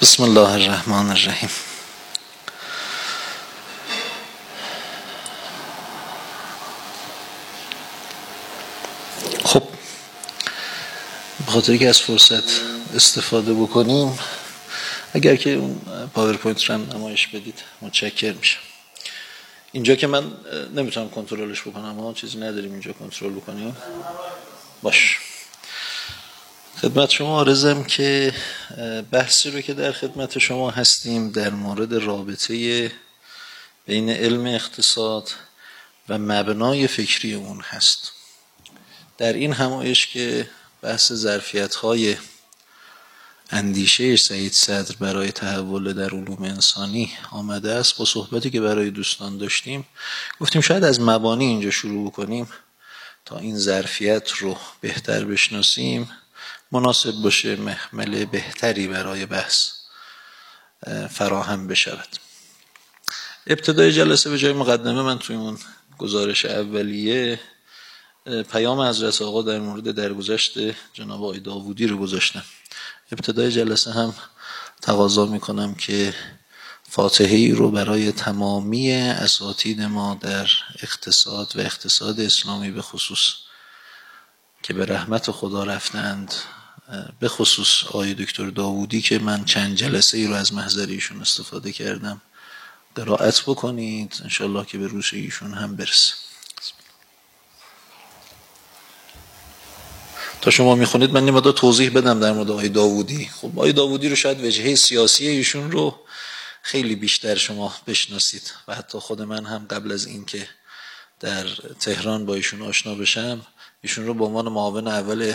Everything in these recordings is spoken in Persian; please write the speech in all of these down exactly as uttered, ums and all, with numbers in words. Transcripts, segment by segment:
بسم الله الرحمن الرحیم. خب به خاطر که از فرصت استفاده بکنیم، اگر که اون پاورپوینت رو نمایش بدید متشکر میشم. اینجا که من نمیتونم کنترلش بکنم، ما چیزی نداریم اینجا کنترل بکنیم. باش، خدمت شما عرضم که بحثی رو که در خدمت شما هستیم در مورد رابطه بین علم اقتصاد و مبنای فکری اون هست. در این همایش که بحث ظرفیت‌های اندیشه سعید صدر برای تحول در علوم انسانی آمده است، با صحبتی که برای دوستان داشتیم گفتیم شاید از مبانی اینجا شروع کنیم تا این ظرفیت رو بهتر بشناسیم، مناسب باشه محمل بهتری برای بحث فراهم بشود. ابتدای جلسه به جای مقدمه من توی اون گزارش اولیه پیام حضرت آقا در مورد درگذشت جناب آقای داوودی رو گذاشتم. ابتدای جلسه هم تقاضا میکنم که فاتحه‌ای رو برای تمامی اساتید ما در اقتصاد و اقتصاد اسلامی به خصوص که به رحمت خدا رفتند، به خصوص آقای دکتر داوودی که من چند جلسه ای رو از محضر ایشون استفاده کردم، قرائت بکنید انشالله که به روش ایشون هم برسه. تا شما میخونید من نمیدونم توضیح بدم در مورد آقای داوودی. خب آقای داوودی رو شاید وجهه سیاسی ایشون رو خیلی بیشتر شما بشناسید و حتی خود من هم قبل از این که در تهران با ایشون آشنا بشم، ایشون رو به عنوان معاون اول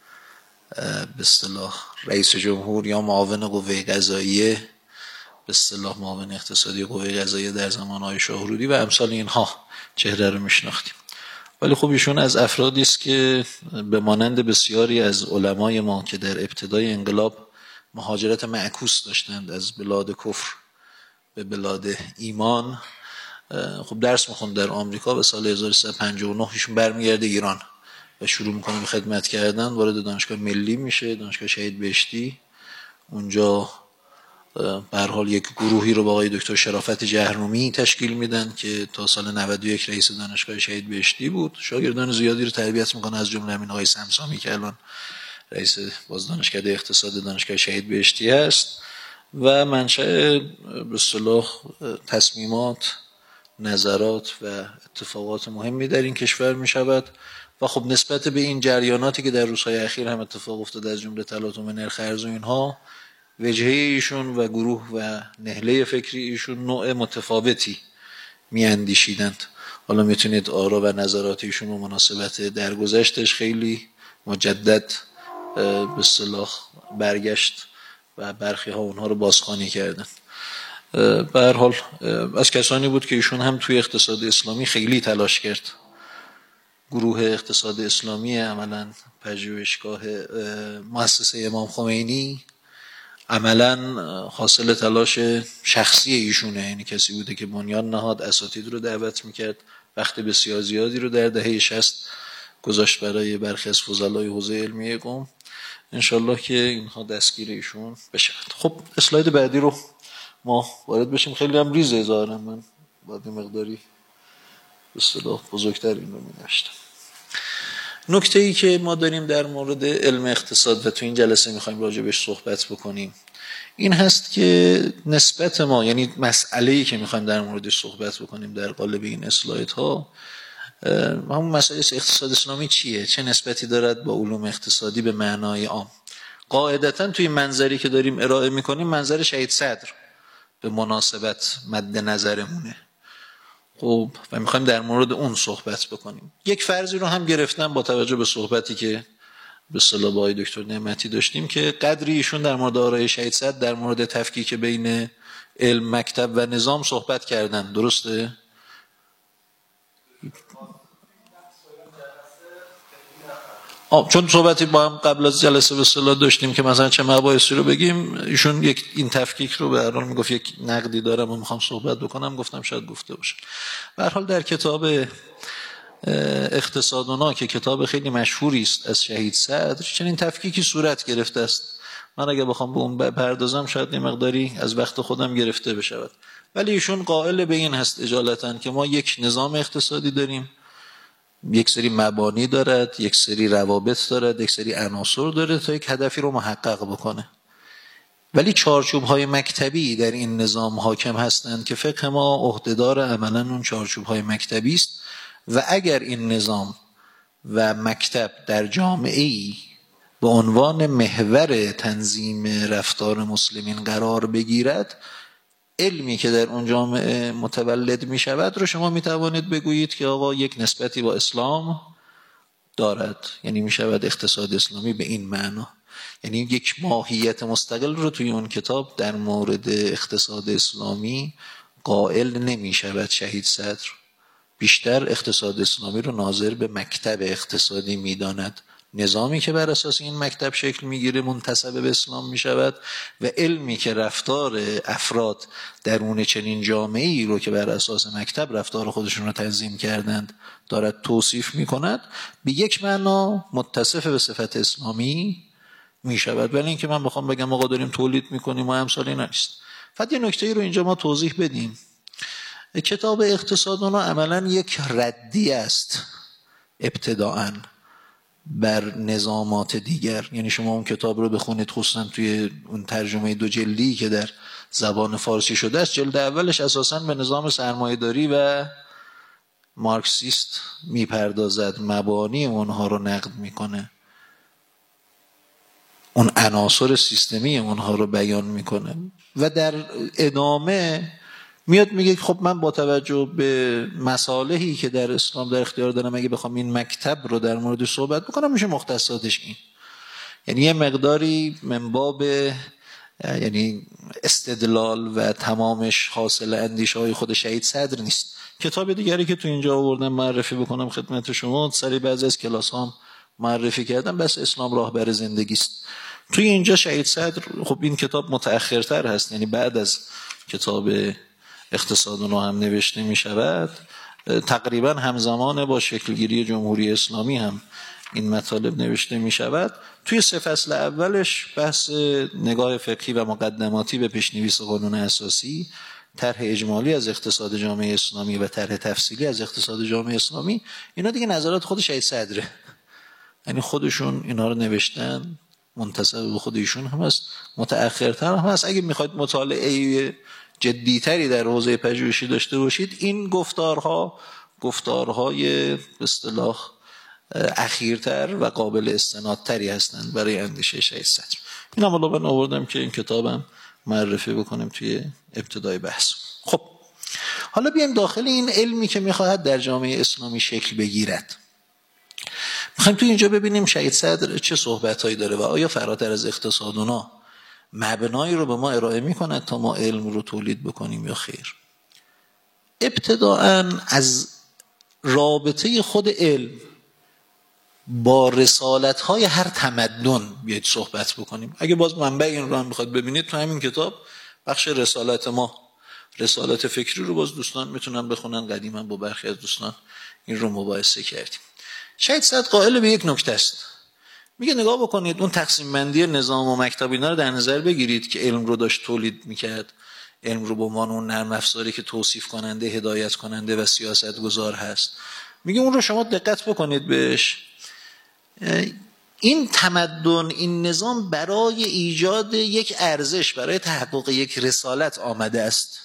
به اصطلاح رئیس جمهور یا معاون قوه قضاییه، به اصطلاح معاون اقتصادی قوه قضاییه در زمان آقای شاهرودی و امثال اینها چهره رو میشناختیم. ولی خب ایشون از افرادی است که به مانند بسیاری از علمای ما که در ابتدای انقلاب مهاجرت معکوس داشتند از بلاد کفر به بلاد ایمان، خب درس میخوند در آمریکا و سال هزار و سیصد و پنجاه و نه ایشون برمیگرده ایران و شروع میکنه به خدمت کردن. وارد دانشگاه ملی میشه، دانشگاه شهید بهشتی. اونجا به هر حال یک گروهی رو با آقای دکتر شرافت جهرمی تشکیل میدن که تا سال نود و یک رئیس دانشگاه شهید بهشتی بود. شاگردان زیادی رو تربیت میکنه، از جمله همین آقای سمسامی که الان رئیس باز دانشکده اقتصاد دانشگاه شهید بهشتی هست و منشأ به اصطلاح تصمیمات، نظرات و اتفاقات مهمی در این کشور می شود. و خب نسبت به این جریاناتی که در روزهای اخیر هم اتفاق افتاده از جمله تلاطم نرخ ارز و اینها، وجهه ایشون و گروه و نهله فکری ایشون نوع متفاوتی می اندیشیدند. حالا میتونید آرا و نظرات ایشون و مناسبت درگذشتش خیلی مجدد به اصطلاح برگشت و برخی ها اونها رو بازخوانی کردن. به هر حال از کسانی بود که ایشون هم توی اقتصاد اسلامی خیلی تلاش کرد. گروه اقتصاد اسلامی عملاً پژوهشگاه مؤسسه امام خمینی عملاً حاصل تلاش شخصی ایشونه، یعنی کسی بوده که بنیان نهاد، اساتید رو دعوت میکرد، وقت بسیار زیادی رو در دهه شصت گذاشت برای برخی از فضلای حوزه علمیه قم. انشالله که اینها دستگیر ایشون بشود. خب اسلاید بعدی رو ما وارد بشیم. خیلی هم ریزه ظاهرا، من باید مقداری به اصطلاح بزرگتر این رو می‌نوشتم. نکته ای که ما داریم در مورد علم اقتصاد و تو این جلسه می‌خوایم راجع بهش صحبت بکنیم این هست که نسبت ما، یعنی مسئله‌ای که می‌خوایم در موردش صحبت بکنیم در قالب این اسلایدها، همون مسئله اقتصاد اسلامی چیه، چه نسبتی دارد با علوم اقتصادی به معنای عام. قاعدتاً توی منظری که داریم ارائه می‌کنیم منظر شهید صدر به مناسبت مد نظرمونه. خب و میخوایم در مورد اون صحبت بکنیم. یک فرضی رو هم گرفتم با توجه به صحبتی که به اصطلاح با آقای دکتر نعمتی داشتیم که قدری ایشون در مورد آرای شهید صدر در مورد تفکیک بین علم، مکتب و نظام صحبت کردن. درسته؟ آه چون صحبتی با هم قبل از جلسه به اصطلاح داشتیم که مثلا چه مباحثی رو بگیم، ایشون یک این تفکیک رو به هر حال میگفت یک نقدی دارم و میخوام صحبت بکنم، گفتم شاید گفته باشه. به هر حال در کتاب اقتصادنا که کتاب خیلی مشهوری است از شهید صدر چنین تفکیکی صورت گرفته است من اگه بخوام به اون بپردازم شاید یه مقداری از وقت خودم گرفته بشود، ولی ایشون قائل به این هست اجالتا که ما یک نظام اقتصادی داریم، یک سری مبانی دارد، یک سری روابط دارد، یک سری عناصر داره تا یک هدفی رو محقق بکنه، ولی چارچوب های مکتبی در این نظام حاکم هستند که فقه ما عهدهدار عملا اون چارچوب های مکتبی است و اگر این نظام و مکتب در جامعه‌ای به عنوان محور تنظیم رفتار مسلمین قرار بگیرد، علمی که در اون جامعه متولد می شود رو شما می توانید بگویید که آقا یک نسبتی با اسلام دارد، یعنی می شود اقتصاد اسلامی به این معنا، یعنی یک ماهیت مستقل رو توی اون کتاب در مورد اقتصاد اسلامی قائل نمی شود شهید صدر، بیشتر اقتصاد اسلامی رو ناظر به مکتب اقتصادی می داند، نظامی که بر اساس این مکتب شکل میگیره منتسب به اسلام می شود و علمی که رفتار افراد درون چنین جامعه‌ای رو که بر اساس مکتب رفتار خودشون رو تنظیم کردند دارد توصیف می کند، به یک معنا متصف به صفت اسلامی می شود. ولی اینکه من بخوام بگم آقا داریم تولید میکنیم و امثال اینا نیست. فقط یه نکته رو اینجا ما توضیح بدیم، کتاب اقتصاد اونا عملا یک ردی است ابتداءً بر نظامات دیگر، یعنی شما اون کتاب رو بخونید خصوصا توی اون ترجمه دو جلدی که در زبان فارسی شده است، جلد اولش اساساً به نظام سرمایه‌داری و مارکسیست میپردازد، مبانی اونها رو نقد میکنه، اون عناصر سیستمی اونها رو بیان میکنه و در ادامه میاد میگه خب من با توجه به مصالحی که در اسلام در اختیار دارم اگه بخوام این مکتب رو در مورد صحبت بکنم میشه مختصاتش این، یعنی یه مقداری من باب یعنی استدلال و تمامش حاصل اندیشه های خود شهید صدر نیست. کتاب دیگری که تو اینجا آوردم معرفی بکنم خدمت شما، سری بعضی از کلاس هم معرفی کردم، بس اسلام راهبر زندگی است. توی اینجا شهید صدر، خب این کتاب متأخرتر هست، یعنی بعد از کتاب اقتصاد اونو هم نوشته می شود، تقریبا همزمان با شکلگیری جمهوری اسلامی هم این مطالب نوشته می شود. توی سه فصل اولش بحث نگاه فقهی و مقدماتی به پیش‌نویس قانون اساسی، طرح اجمالی از اقتصاد جامعه اسلامی و طرح تفصیلی از اقتصاد جامعه اسلامی، اینا دیگه نظرات خود شهید صدره، یعنی خودشون اینا رو نوشتن، منتسب به خود ایشون هم هست، متأخرتر هم هست. اگه میخواید مطالعه جدیتری در حوزه پژوهشی داشته باشید، این گفتارها گفتارهای به اصطلاح اخیرتر و قابل استنادتری هستند برای اندیشه شهید صدر. این هم الان آوردم که این کتابم معرفی بکنیم توی ابتدای بحث. خب حالا بیایم داخل این علمی که میخواهد در جامعه اسلامی شکل بگیرد. میخوایم توی اینجا ببینیم شهید صدر چه صحبتایی داره و آیا فراتر از اقتصاد اونا مبنایی رو به ما ارائه میکند تا ما علم رو تولید بکنیم یا خیر. ابتداءً از رابطه خود علم با رسالت‌های هر تمدن بیاید صحبت بکنیم. اگه باز منبع این رو هم بخواد ببینید تو همین کتاب بخش رسالت ما، رسالت فکری رو باز دوستان میتونن بخونن، قدیما با برخی از دوستان این رو مباحثه کردیم. شهید صدر قائل به یک نکته است، میگه نگاه بکنید اون تقسیم بندی نظام و مکتب اینا رو در نظر بگیرید که علم رو داشت تولید میکرد، علم رو به عنوان اون نرم افزاری که توصیف کننده، هدایت کننده و سیاست گذار هست، میگه اون رو شما دقت بکنید بهش. این تمدن، این نظام برای ایجاد یک ارزش، برای تحقق یک رسالت آمده است،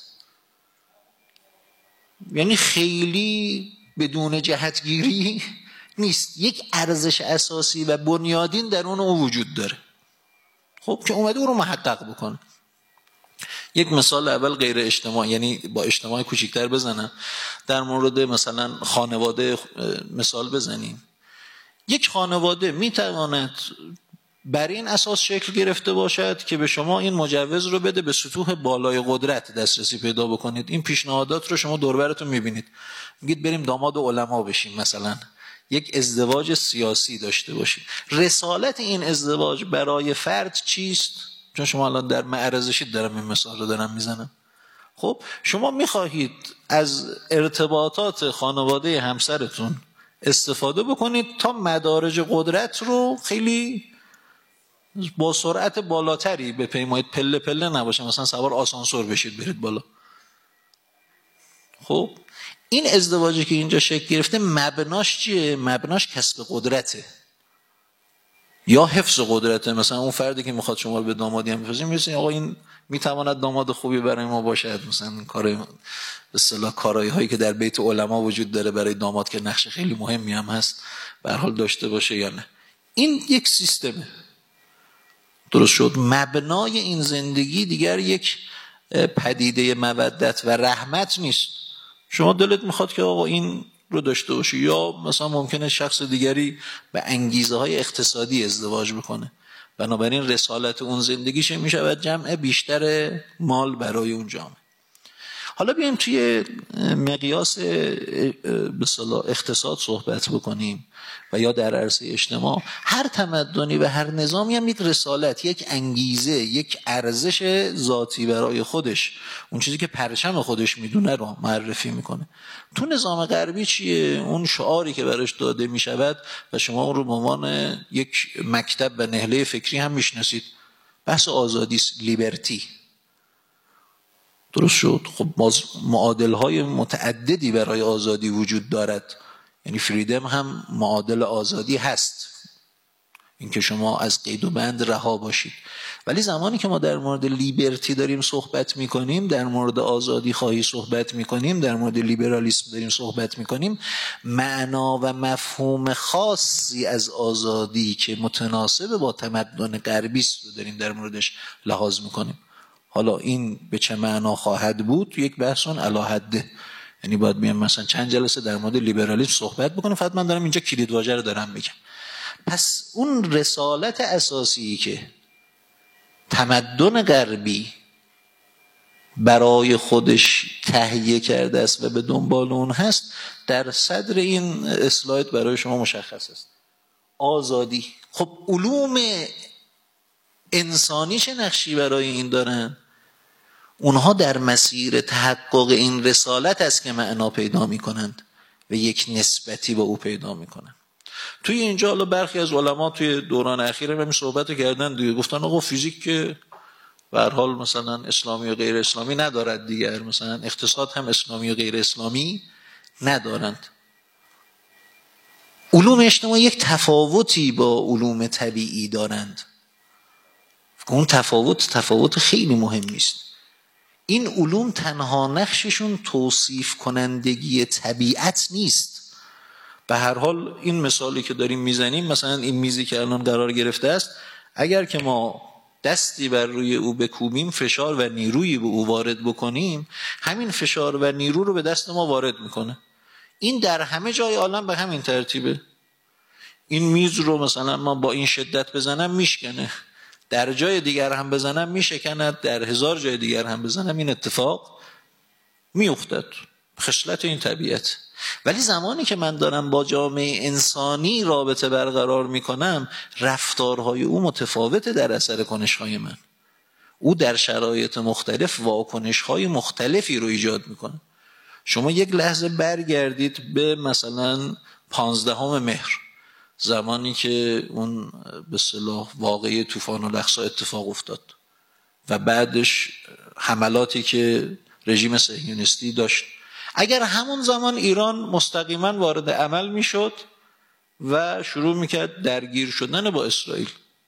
یعنی خیلی بدون جهتگیری نیست، یک ارزش اساسی و بنیادین در اون او وجود داره، خب که اومده او رو محقق بکنه. یک مثال اول غیر اجتماع، یعنی با اجتماع کوچکتر بزنم، در مورد مثلا خانواده مثال بزنیم. یک خانواده میتواند بر این اساس شکل گرفته باشد که به شما این مجوز رو بده به سطوح بالای قدرت دسترسی پیدا بکنید. این پیشنهادات رو شما دور براتون میبینید، میگید بریم داماد علما بشیم، مثلا یک ازدواج سیاسی داشته باشیم. رسالت این ازدواج برای فرد چیست؟ چون شما الان در معرضشید، دارم این مثال رو دارم میزنم. خب شما میخواهید از ارتباطات خانواده همسرتون استفاده بکنید تا مدارج قدرت رو خیلی با سرعت بالاتری بپیمایید، پله پله نباشه، مثلا سوار آسانسور بشید برید بالا. خب این ازدواجی که اینجا شکل گرفته مبناش چیه؟ مبناش کسب قدرته یا حفظ قدرته. مثلا اون فردی که میخواد شما رو به دامادی هم بفرسته میرسه آقا این میتواند داماد خوبی برای ما باشد، مثلا این کار به اصطلاح کارایی هایی که در بیت علما وجود داره برای داماد که نقش خیلی مهمی هم هست به هر حال داشته باشه یا نه. این یک سیستمه. درست شد. مبنای این زندگی دیگر یک پدیده مودت و رحمت نیست. شما دلت میخواد که آقا این رو داشته باشی، یا مثلا ممکنه شخص دیگری به انگیزه های اقتصادی ازدواج بکنه، بنابراین رسالت اون زندگیش میشود جمع بیشتر مال برای اون جامعه. حالا بیایم توی مقیاس به اصطلاح اقتصاد صحبت بکنیم و یا در عرصه اجتماع. هر تمدنی و هر نظامی هم یک رسالت، یک انگیزه، یک ارزش ذاتی برای خودش، اون چیزی که پرچم خودش میدونه رو معرفی میکنه. تو نظام غربی چیه؟ اون شعاری که براش داده میشود و شما اون رو به عنوان یک مکتب و نهله فکری هم میشناسید، بحث آزادی است، لیبرتی. درست شد. خب معادل های متعددی برای آزادی وجود دارد، یعنی فریدم هم معادل آزادی هست، اینکه شما از قید و بند رها باشید. ولی زمانی که ما در مورد لیبرتی داریم صحبت میکنیم، در مورد آزادی خواهی صحبت میکنیم، در مورد لیبرالیسم داریم صحبت میکنیم، معنا و مفهوم خاصی از آزادی که متناسب با تمدن غربی است رو داریم در موردش لحاظ میکنیم. حالا این به چه معنا خواهد بود یک بحثون علی حده، یعنی باید بیام مثلا چند جلسه در مورد لیبرالیسم صحبت بکنم، فقط من دارم اینجا کلیدواژه رو دارم میگم. پس اون رسالت اساسی که تمدن غربی برای خودش تهیه کرده است و به دنبال اون هست، در صدر این اسلاید برای شما مشخص است. آزادی. خب علوم انسانی چه نقشی برای این دارن؟ اونها در مسیر تحقق این رسالت است که معنا پیدا میکنند و یک نسبتی با او پیدا میکنند. توی اینجا حالا برخی از علما توی دوران اخیر همین صحبت کردن دیگه، گفتن آقا فیزیک که به هر حال مثلا اسلامی و غیر اسلامی ندارد دیگر، مثلا اقتصاد هم اسلامی و غیر اسلامی ندارند. علوم اجتماعی یک تفاوتی با علوم طبیعی دارند. اون تفاوت تفاوت خیلی مهمی است. این علوم تنها نقششون توصیف کنندگی طبیعت نیست. به هر حال این مثالی که داریم میزنیم، مثلا این میزی که الان قرار گرفته است، اگر که ما دستی بر روی او بکوبیم، فشار و نیرویی به او وارد بکنیم، همین فشار و نیرو رو به دست ما وارد میکنه. این در همه جای عالم به همین ترتیبه. این میز رو مثلا ما با این شدت بزنم میشکنه، در جای دیگر هم بزنم میشکند، در هزار جای دیگر هم بزنم این اتفاق میافتد. خصلت این طبیعت. ولی زمانی که من دارم با جامعه انسانی رابطه برقرار میکنم، رفتارهای او متفاوته در اثر کنشهای من. او در شرایط مختلف واکنشهای مختلفی رو ایجاد میکنه. شما یک لحظه برگردید به مثلا پانزدهم مهر، زمانی که اون به اصطلاح واقعه طوفان الاقصی اتفاق افتاد و بعدش حملاتی که رژیم صهیونیستی داشت. اگر همون زمان ایران مستقیما وارد عمل میشد و شروع میکرد درگیر شدن با اسرائیل،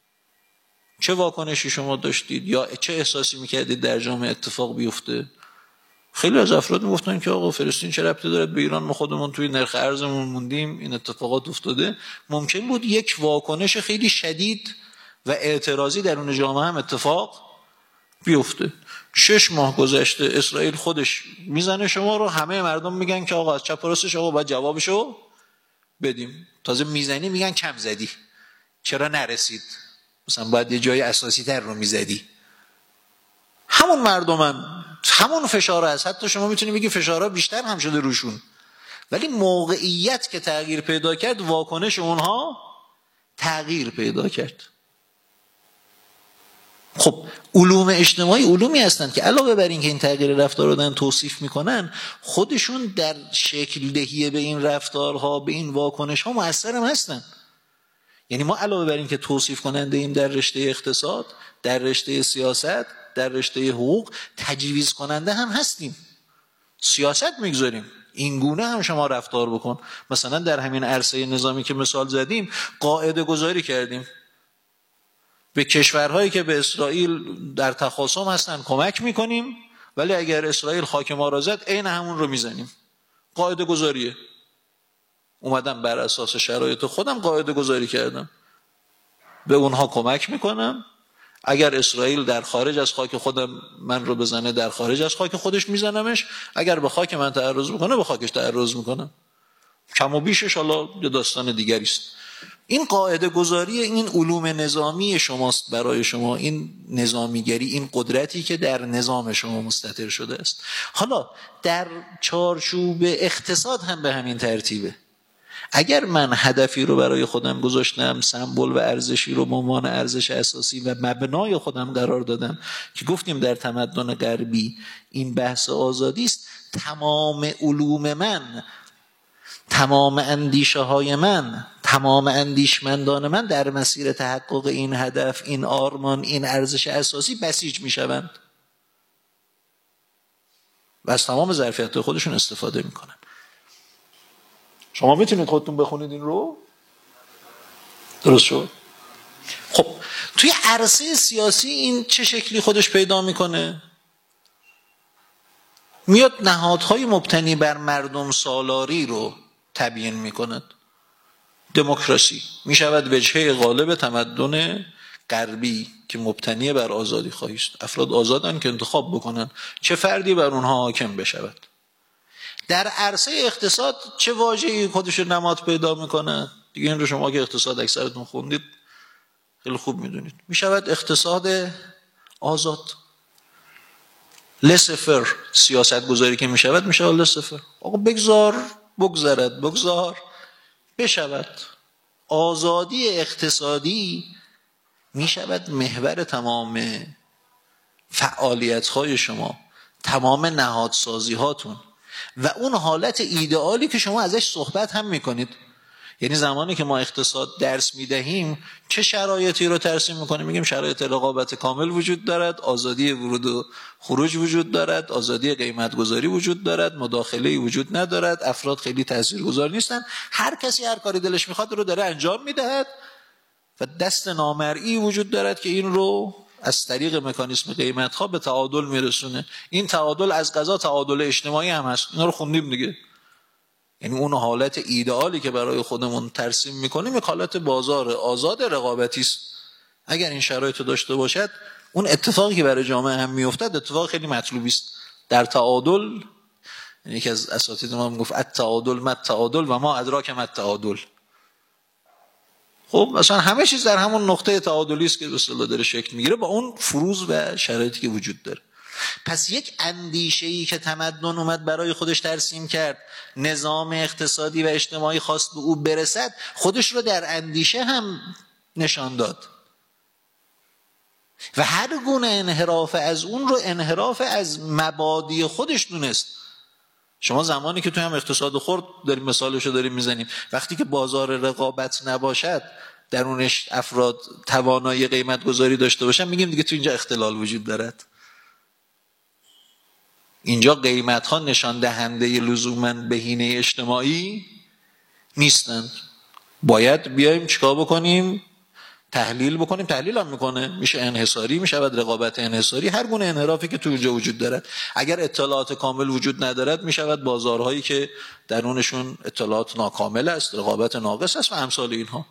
چه واکنشی شما داشتید یا چه احساسی میکردید در جامعه اتفاق بیفته؟ خیلی از افراد میگفتن که آقا فلسطین چه ربطی داره به ایران، ما خودمون توی نرخ ارزمون موندیم، این اتفاقات افتاده. ممکن بود یک واکنش خیلی شدید و اعتراضی در اون جامعه هم اتفاق بیفته. شش ماه گذشته اسرائیل خودش میزنه شما رو، همه مردم میگن که آقا از چپ و راستش آقا باید جوابشو بدیم. تازه میزنی میگن کم زدی، چرا نرسید، مثلا باید یه جای اساسی تر رو میزدی. همون مردمن، همون فشار هست، حتی شما میتونی بگی فشارها بیشتر هم شده روشون، ولی موقعیت که تغییر پیدا کرد، واکنش اونها تغییر پیدا کرد. خب علوم اجتماعی علومی هستند که علاوه بر این که این تغییر رفتار رو دارن توصیف میکنن، خودشون در شکل دهی به این رفتارها، به این واکنش ها مؤثر هم هستن. یعنی ما علاوه بر این که توصیف کننده ایم در رشته اقتصاد، در رشته سیاست، در رشته حقوق، تجویز کننده هم هستیم. سیاست میگذاریم این گونه هم شما رفتار بکن. مثلا در همین عرصه نظامی که مثال زدیم قاعده گذاری کردیم به کشورهایی که به اسرائیل در تخاصم هستن کمک میکنیم، ولی اگر اسرائیل خاک ما را زد عین همون رو میزنیم. قاعده گذاریه. اومدم بر اساس شرایط خودم قاعده گذاری کردم، به اونها کمک میکنم. اگر اسرائیل در خارج از خاک خودم من رو بزنه، در خارج از خاک خودش میزنمش. اگر به خاک من تعرض میکنه، به خاکش تعرض میکنم. کم و بیشش حالا یه داستان دیگری است. این قاعده گذاری این علوم نظامی شماست برای شما، این نظامیگری، این قدرتی که در نظام شما مستتر شده است. حالا در چارچوب اقتصاد هم به همین ترتیبه. اگر من هدفی رو برای خودم گذاشتم، سمبل و ارزشی رو به عنوان ارزش اساسی و مبنای خودم قرار دادم که گفتیم در تمدن غربی این بحث آزادی است، تمام علوم من، تمام اندیشه های من، تمام اندیشمندان من در مسیر تحقق این هدف، این آرمان، این ارزش اساسی بسیج می شوند و از تمام ظرفیت خودشون استفاده می کنن. شما میتونید خودتون بخونید این رو؟ درست شد؟ خب توی عرصه سیاسی این چه شکلی خودش پیدا میکنه؟ میاد نهادهای مبتنی بر مردم سالاری رو تبیین میکند. دموکراسی میشود وجهه غالب تمدن غربی که مبتنی بر آزادی خواهی است. افراد آزادن که انتخاب بکنن چه فردی بر اونها حاکم بشود. در عرصه اقتصاد چه واژه‌ای خودش نماد پیدا میکنه؟ دیگه این رو شما که اقتصاد اکثرتون خوندید خیلی خوب میدونید. میشود اقتصاد آزاد. لسفر سیاست گذاری که میشود میشود لسفر. آقا بگذار بگذرد بگذار بشود. آزادی اقتصادی میشود محور تمام فعالیت‌های شما، تمام نهادسازی هاتون و اون حالت ایدئالی که شما ازش صحبت هم میکنید. یعنی زمانی که ما اقتصاد درس میدهیم چه شرایطی رو ترسیم میکنیم؟ میگیم شرایط رقابت کامل وجود دارد، آزادی ورود و خروج وجود دارد، آزادی قیمت گذاری وجود دارد، مداخله وجود ندارد، افراد خیلی تاثیرگذار نیستن، هر کسی هر کاری دلش میخواد رو داره انجام میدهد و دست نامرئی وجود دارد که این رو از طریق مکانیسم قیمت ها به تعادل میرسونه. این تعادل از قضا تعادل اجتماعی هم هست. اینا رو خوندیم دیگه. یعنی اون حالت ایدئالی که برای خودمون ترسیم میکنیم یک حالت بازار آزاد رقابتی است. اگر این شرایط رو داشته باشد اون اتفاقی که برای جامعه هم میافتد اتفاق خیلی مطلوبی است. در تعادل، یعنی یکی از اساتید ما میگفت التعادل مت تعادل و ما ادراک مت تعادل. خب مثلا همه چیز در همون نقطه تعادلی است که به اصطلاح داره شکل میگیره با اون فروز و شرایطی که وجود داره. پس یک اندیشه‌ای که تمدن اومد برای خودش ترسیم کرد، نظام اقتصادی و اجتماعی خواست به او برسد، خودش رو در اندیشه هم نشان داد و هر گونه انحراف از اون رو انحراف از مبادی خودش دونست. شما زمانی که توی هم اقتصاد خرد داریم مثالشو داریم میزنیم، وقتی که بازار رقابت نباشد درونش افراد توانایی قیمت گذاری داشته باشن، میگیم دیگه تو اینجا اختلال وجود دارد. اینجا قیمت ها نشان دهنده لزوماً بهینه اجتماعی نیستند. باید بیایم چیکار بکنیم؟ تحلیل بکنیم. تحلیل هم میکنه، میشه انحصاری، میشود رقابت انحصاری، هر گونه انحرافی که تو اینجا وجود دارد. اگر اطلاعات کامل وجود ندارد میشود بازارهایی که درونشون اطلاعات ناکامل است، رقابت ناقص است و امثال اینها.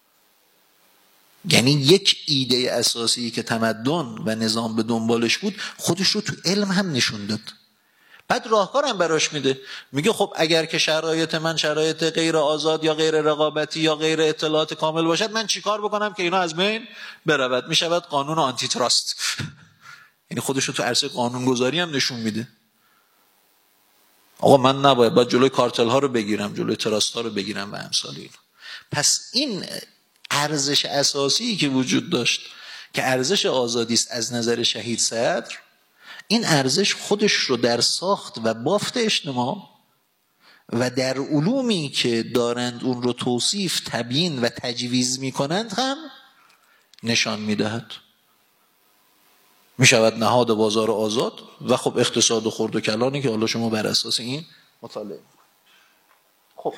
یعنی یک ایده اساسی که تمدن و نظام به دنبالش بود خودش رو تو علم هم نشون داد. بعد راهکارم براش میده، میگه خب اگر که شرایط من شرایط غیر آزاد یا غیر رقابتی یا غیر اطلاعات کامل باشد، من چیکار بکنم که اینا از بین برود؟ میشود قانون آنتی تراست. یعنی خودش رو تو عرصه قانونگذاری هم نشون میده. آقا من نباید باید جلوی کارتل ها رو بگیرم، جلوی تراست ها رو بگیرم و امثال این. پس این ارزش اساسی که وجود داشت که ارزش آزادی است از نظر شهید صدر، این ارزش خودش رو در ساخت و بافت اجتماع و در علومی که دارند اون رو توصیف، تبیین و تجویز میکنند هم نشان میدهد. میشود نهاد بازار آزاد و خب اقتصاد و خرد و کلانی که حالا شما بر اساس این مطالعه. خب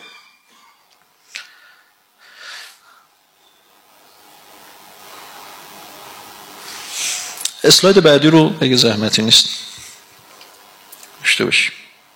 اسلاید بعدی رو اگه زحمتی نیست داشته باشیم.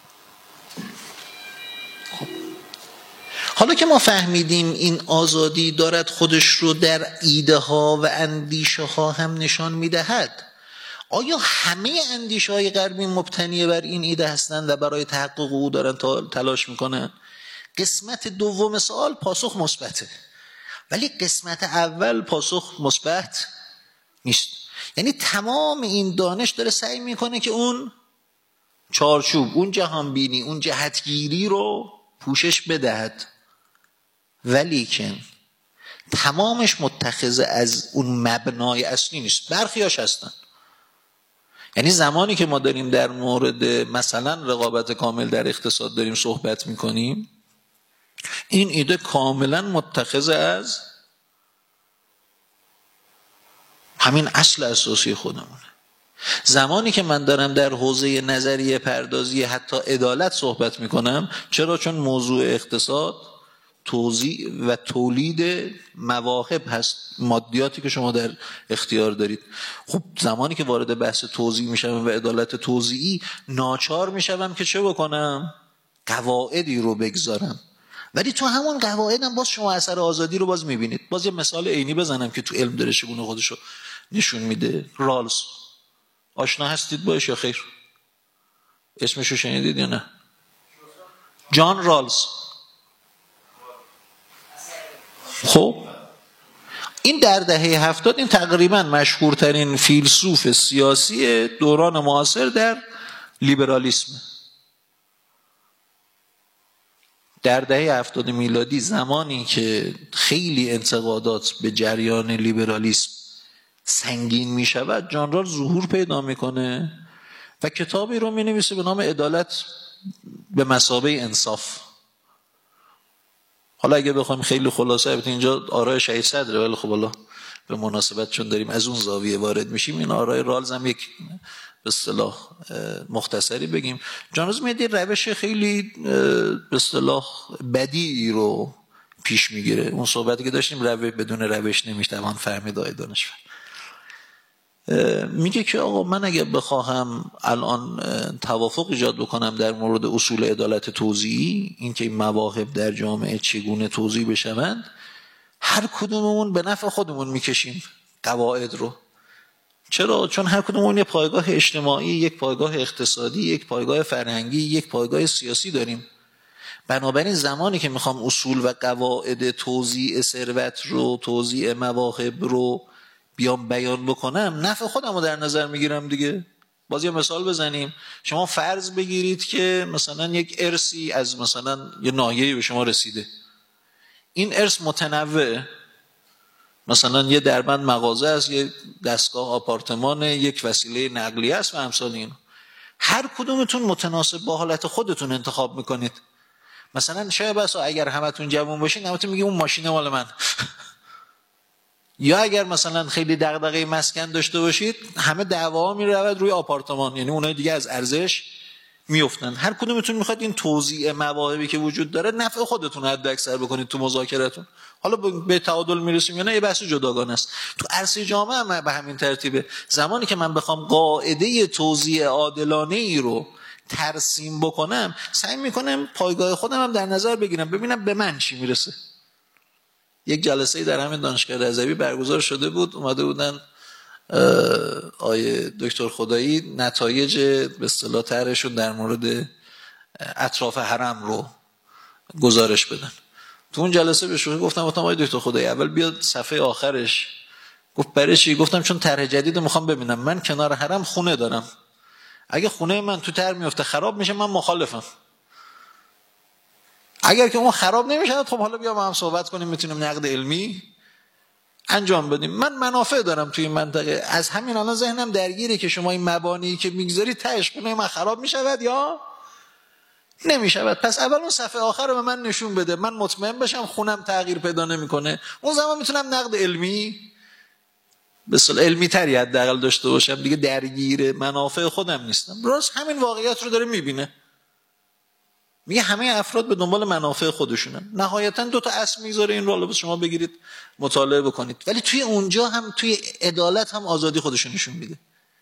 خب حالا که ما فهمیدیم این آزادی دارد خودش رو در ایده ها و اندیشه ها هم نشان میدهد، آیا همه اندیشه های غربی مبتنی بر این ایده هستند و برای تحقق او دارن تلاش میکنن؟ قسمت دوم سوال پاسخ مثبته، ولی قسمت اول پاسخ مثبت نیست. یعنی تمام این دانش داره سعی میکنه که اون چارچوب، اون جهانبینی، اون جهتگیری رو پوشش بدهد، ولی که تمامش متخذ از اون مبنای اصلی نیست. برخیاش هستن. یعنی زمانی که ما داریم در مورد مثلا رقابت کامل در اقتصاد داریم صحبت میکنیم، این ایده کاملا متخذ از همین اصل اساسی خودمونه. زمانی که من دارم در حوزه نظریه پردازی حتی عدالت صحبت میکنم، چرا؟ چون موضوع اقتصاد توزیع و تولید مواهب هست، مادیاتی که شما در اختیار دارید. خب زمانی که وارد بحث توزیع میشم و عدالت توزیعی، ناچار میشم که چه بکنم؟ قواعدی رو بگذارم. ولی تو همون قواعدم باز شما اثر آزادی رو باز میبینید. باز یه مثال عینی بزنم که تو علم داره چگونه خودشو نشون میده. رالز آشنا هستید باش یا خیر؟ اسمشو شنیدید یا نه؟ جان رالز. خب این در دهه هفتاد این تقریبا مشهورترین فیلسوف سیاسی دوران معاصر در لیبرالیسم. در دهه هفتاد میلادی، زمانی که خیلی انتقادات به جریان لیبرالیسم سنگین می شود، جان رالز ظهور پیدا میکنه و کتابی رو می نویسه به نام عدالت به مثابه انصاف. حالا اگه بخوایم خیلی خلاصه، البته اینجا آرای شهید صدره، ولی خب حالا به مناسبت چون داریم از اون زاویه وارد میشیم، این آرای رالز هم یک به اصطلاح مختصری بگیم. جان رالز میاد روش خیلی به اصطلاح بدیعی رو پیش میگیره. اون صحبتی که داشتیم، روش بدون روش نمیشه توان فهمید آقای دانشور. میگه که آقا من اگر بخواهم الان توافق ایجاد بکنم در مورد اصول عدالت توزیعی، اینکه این مواهب در جامعه چگونه توزیع بشوند، هر کدوممون به نفع خودمون میکشیم قواعد رو. چرا؟ چون هر کدوممون یک پایگاه اجتماعی، یک پایگاه اقتصادی، یک پایگاه فرهنگی، یک پایگاه سیاسی داریم. بنابراین زمانی که میخوام اصول و قواعد توزیع ثروت رو، توزیع مواهب رو بیام بیان بکنم، نفع خودم رو در نظر میگیرم دیگه. باز یه مثال بزنیم. شما فرض بگیرید که مثلا یک ارثی از مثلا یه ناحیه‌ای به شما رسیده. این ارث متنوعه، مثلا یه دربند مغازه است، یه دستگاه آپارتمان، یک وسیله نقلیه است و امثال این. هر کدومتون متناسب با حالت خودتون انتخاب میکنید. مثلا شاید بس اگر همتون جوان باشین، همتون میگه اون ماشین مال من. یا اگر مثلا خیلی دغدغه مسکن داشته باشید، همه دعوا میرود روی آپارتمان، یعنی اونای دیگه از ارزش میافتن. هر کدومتون میخواد این توزیع مواهبی که وجود داره نفع خودتون حد اکثر بکنید تو مذاکراتون. حالا به تعادل میرسیم یا نه، یه بحث جداگانه است. تو عرصه جامعه هم به همین ترتیبه. زمانی که من بخوام قاعده توزیع عادلانه ای رو ترسیم بکنم، سعی میکنم پایگاه خودم هم در نظر بگیرم، ببینم به من چی میرسه. یک جلسه در همین دانشگاه رضوی برگزار شده بود، اومده بودن آیه دکتر خدایی نتایج به اصطلاح طرحشون در مورد اطراف حرم رو گزارش بدن. تو اون جلسه به شوخی گفتم گفتم آیه دکتر خدایی اول بیاد صفحه آخرش. گفت برای چی؟ گفتم چون طرح جدید میخوام ببینم. من کنار حرم خونه دارم، اگه خونه من تو طرح میفته خراب میشه، من مخالفم. اگر که اون خراب نمیشه، خب حالا بیا با هم صحبت کنیم، میتونیم نقد علمی انجام بدیم. من منافع دارم توی این منطقه، از همین الان ذهنم درگیره که شما این مبانی که میگذارید تهش خونه من خراب میشود یا نمیشود. پس اول اون صفحه آخر رو به من نشون بده، من مطمئن بشم خونم تغییر پیدا نمیکنه. اون زمان میتونم نقد علمی به اصطلاح علمی تری حداقل داشته باشم، دیگه درگیر منافع خودم نیستم. راست همین واقعیت رو داره میبینه، میگه همه افراد به دنبال منافع خودشونن. نهایتا دو تا اصل میذاره این رو شما بگیرید مطالعه بکنید، ولی توی اونجا هم توی عدالت هم آزادی خودشون نشون میده.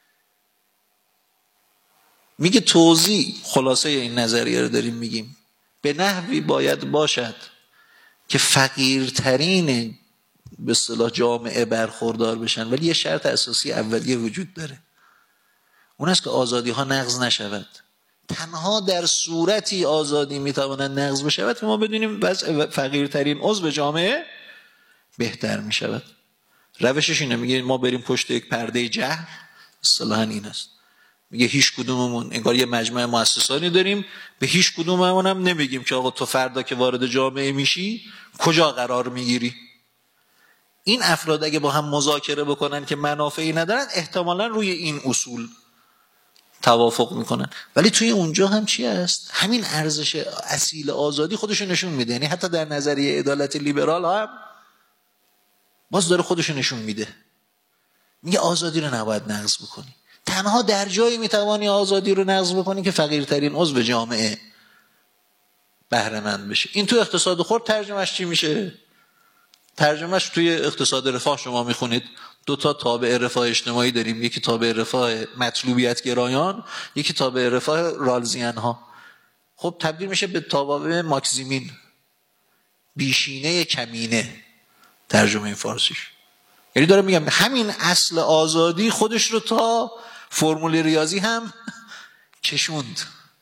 میگه توضیح خلاصه این نظریه رو داریم میگیم به نحوی باید باشد که فقیرترین به اصطلاح جامعه برخوردار بشن، ولی یه شرط اساسی اولیه وجود داره، اون است که آزادی ها نقض نشود. تنها در صورتی آزادی میتواند نقض بشود که ما بدونیم وضع فقیرترین عضو جامعه بهتر میشود. روشش اینه، میگه ما بریم پشت یک پرده جهل، اصطلاحاً این است. میگه هیچ کدوممون انگار یه مجمع مؤسسانی داریم، به هیچ کدوممون هم نمیگیم که آقا تو فردا که وارد جامعه میشی کجا قرار میگیری. این افراد اگه با هم مذاکره بکنن که منافعی ندارن، احتمالاً روی این اصول توافق میکنن. ولی توی اونجا هم چی هست؟ همین ارزش اصیل آزادی خودشو نشون میده. یعنی حتی در نظریه عدالت لیبرال هم باز داره خودشو نشون میده، میگه آزادی رو نباید نقض بکنی. تنها در جایی میتوانی آزادی رو نقض بکنی که فقیرترین عضو جامعه بهره مند بشه. این تو اقتصاد خرد ترجمهش چی میشه؟ ترجمهش توی اقتصاد رفاه شما میخونید دو تا تابع رفاه اجتماعی داریم، یکی تابع رفاه مطلوبیت گرایان، یکی تابع رفاه رالزیان ها. خب تبدیل میشه به تابع ماکسیمین، بیشینه کمینه ترجمه این فارسیش. یعنی داره میگم همین اصل آزادی خودش رو تا فرمول ریاضی هم کشوند،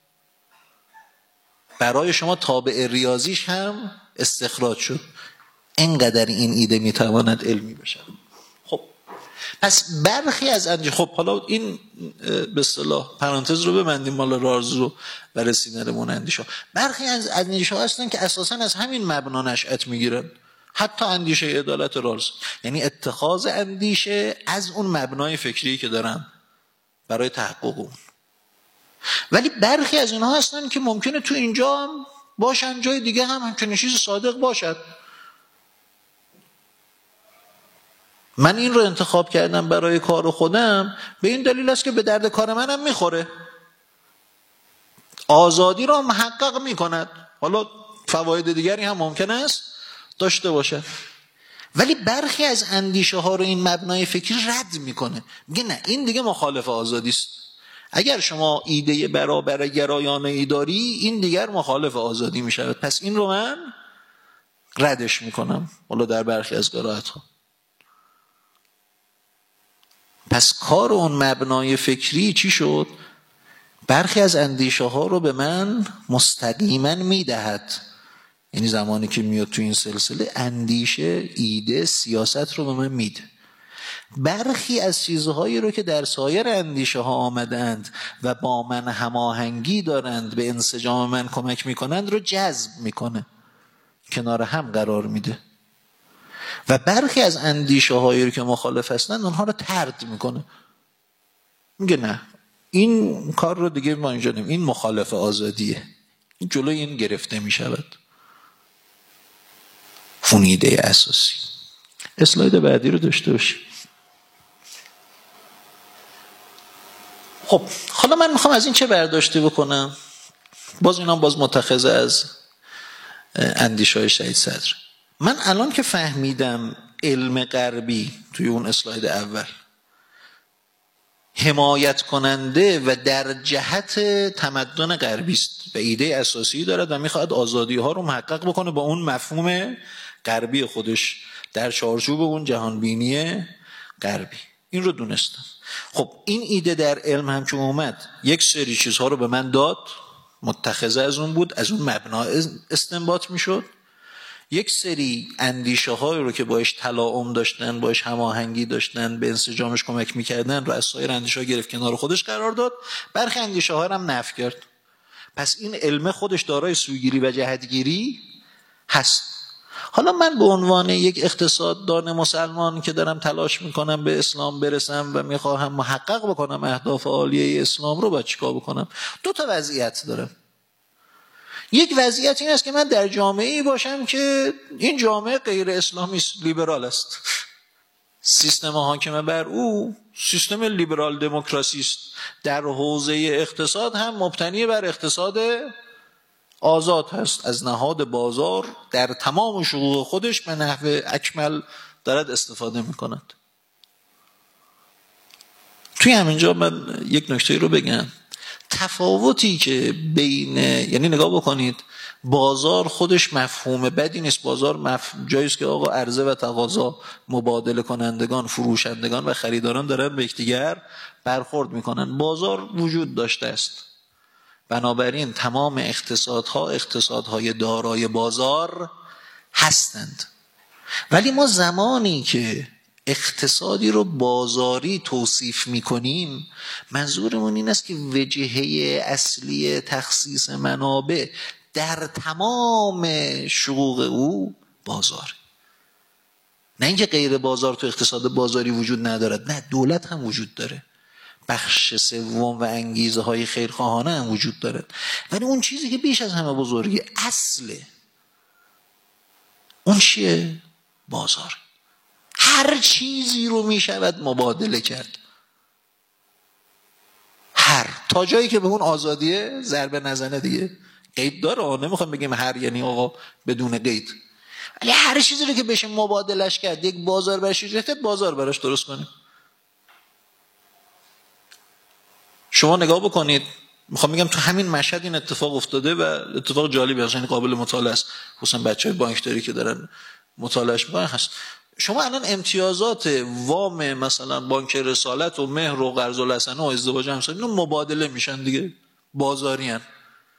برای شما تابع ریاضیش هم استخراج شد. اینقدر این ایده میتواند علمی بشه. خب پس برخی از اندیشه، خب حالا این به اصطلاح پرانتز رو ببندیم مال رالز رو و رسیدنمون اندیشه. برخی از اندیشه هستن که اساسا از همین مبنا نشأت میگیرن، حتی اندیشه عدالت رالز، یعنی اتخاذ اندیشه از اون مبنای فکری که دارن برای تحقق اون. ولی برخی از اینها هستن که ممکنه تو اینجا هم باشن، جای دیگه هم همچنین چیز صادق باشد. من این رو انتخاب کردم برای کار خودم به این دلیل است که به درد کار منم میخوره، آزادی رو محقق میکند. حالا فواید دیگری هم ممکن است داشته باشه، ولی برخی از اندیشه ها رو این مبنای فکری رد میکنه، میگه نه این دیگه مخالف آزادی است. اگر شما ایده برابر گرایانه ای داری این دیگر مخالف آزادی میشود، پس این رو من ردش میکنم. حالا در برخی از قرائت ها پس کار اون مبنای فکری چی شد؟ برخی از اندیشه ها رو به من مستقیما میدهد. یعنی زمانی که میاد تو این سلسله اندیشه، ایده، سیاست رو به من میده. برخی از چیزهایی رو که در سایر اندیشه ها آمدند و با من هماهنگی دارند، به انسجام من کمک میکنند رو جذب میکنه، کنار هم قرار میده. و برخی از اندیشه هایی رو که مخالف هستند اونها رو طرد میکنه، میگه نه این کار رو دیگه ما اینجا نیم، این مخالف آزادیه، این جلوی این گرفته میشود. اون ایده اساسی. اسلاید بعدی رو داشته باشیم. خب حالا من میخوام از این چه برداشتی بکنم؟ باز اینا باز متخذ از اندیشه های شهید صدر. من الان که فهمیدم علم غربی توی اون اسلاید اول حمایت کننده و در جهت تمدن غربی است و ایده اساسی دارد و میخواد آزادی ها رو محقق بکنه با اون مفهوم غربی خودش در چارچوب اون جهانبینی غربی، این رو دونستم. خب این ایده در علم هم که اومد یک سری چیزها رو به من داد، متخذه از اون بود، از اون مبنا استنباط میشد. یک سری اندیشه های رو که باش تلاعم داشتن، باش هماهنگی داشتن، به انسجامش کمک میکردن رو از سایر اندیشه ها گرفت کنار خودش قرار داد. برخی اندیشه ها رو هم نفی کرد. پس این علم خودش دارای سوگیری و جهتگیری هست. حالا من به عنوان یک اقتصاددان مسلمان که دارم تلاش میکنم به اسلام برسم و میخواهم محقق بکنم اهداف عالیه اسلام رو، باید چیکار بکنم؟ دو تا وضعیت دارم. یک وضعیت این است که من در جامعه‌ای باشم که این جامعه غیر اسلامی است، لیبرال است، سیستم حاکم بر او سیستم لیبرال دموکراسی است، در حوزه اقتصاد هم مبتنی بر اقتصاد آزاد هست، از نهاد بازار در تمام شقوق خودش به نحو اکمل دارد استفاده می‌کند. توی همینجا من یک نکته رو بگم، تفاوتی که بین، یعنی نگاه بکنید، بازار خودش مفهوم بدی نیست، بازار مف... جاییست که آقا عرضه و تقاضا، مبادله کنندگان، فروشندگان و خریداران دارن به یکدیگر برخورد میکنن، بازار وجود داشته است. بنابراین تمام اقتصادها اقتصادهای دارای بازار هستند. ولی ما زمانی که اقتصادی رو بازاری توصیف میکنیم، منظورمون این است که وجهه اصلی تخصیص منابع در تمام شقوق او بازار، نه اینکه غیر بازار تو اقتصاد بازاری وجود ندارد، نه، دولت هم وجود داره، بخش سوم و انگیزه های خیرخواهانه هم وجود دارد، ولی اون چیزی که بیش از همه بزرگی، اصله، اون چیه؟ بازار. هر چیزی رو می شود مبادله کرد، هر، تا جایی که به اون آزادیه ضربه نزنه دیگه. قید داره، نمیخوام بگیم هر یعنی آقا بدون قید، ولی هر چیزی رو که بشه مبادلش کرد، یک بازار برش ایجاد، بازار براش درست کنیم. شما نگاه بکنید، میخوام بگم تو همین مشهد این اتفاق افتاده و اتفاق جالبی هست، یعنی قابل مطالعه است، خصوصا بچهای بانکداری که دارن مطالعهش میکنن هست. شما الان امتیازات وام مثلا بانک رسالت و مهر و قرض الحسنه و ازدواج همسایه اینا مبادله میشن دیگه، بازاری هن.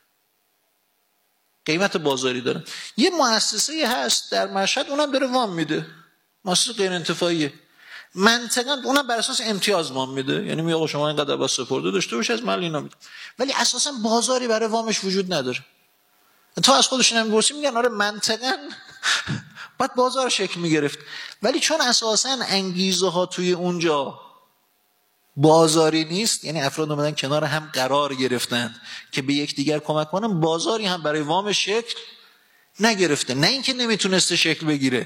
قیمت بازاری دارن. یه مؤسسه هست در مشهد، اونم داره وام میده، مؤسسه غیر انتفاعیه، منطقاً اونم بر اساس امتیاز وام میده، یعنی میگه آقا شما اینقدر با سپرده داشته باش از مال اینا میده، ولی اساساً بازاری برای وامش وجود نداره. تا از خودشون هم میپرسیم میگن آره منطقاً باید بازار شکل میگرفت، ولی چون اساساً انگیزه ها توی اونجا بازاری نیست، یعنی افراد اومدن کنار هم قرار گرفتن که به یک دیگر کمک کنن، بازاری هم برای وام شکل نگرفته، نه اینکه نمیتونسته شکل بگیره،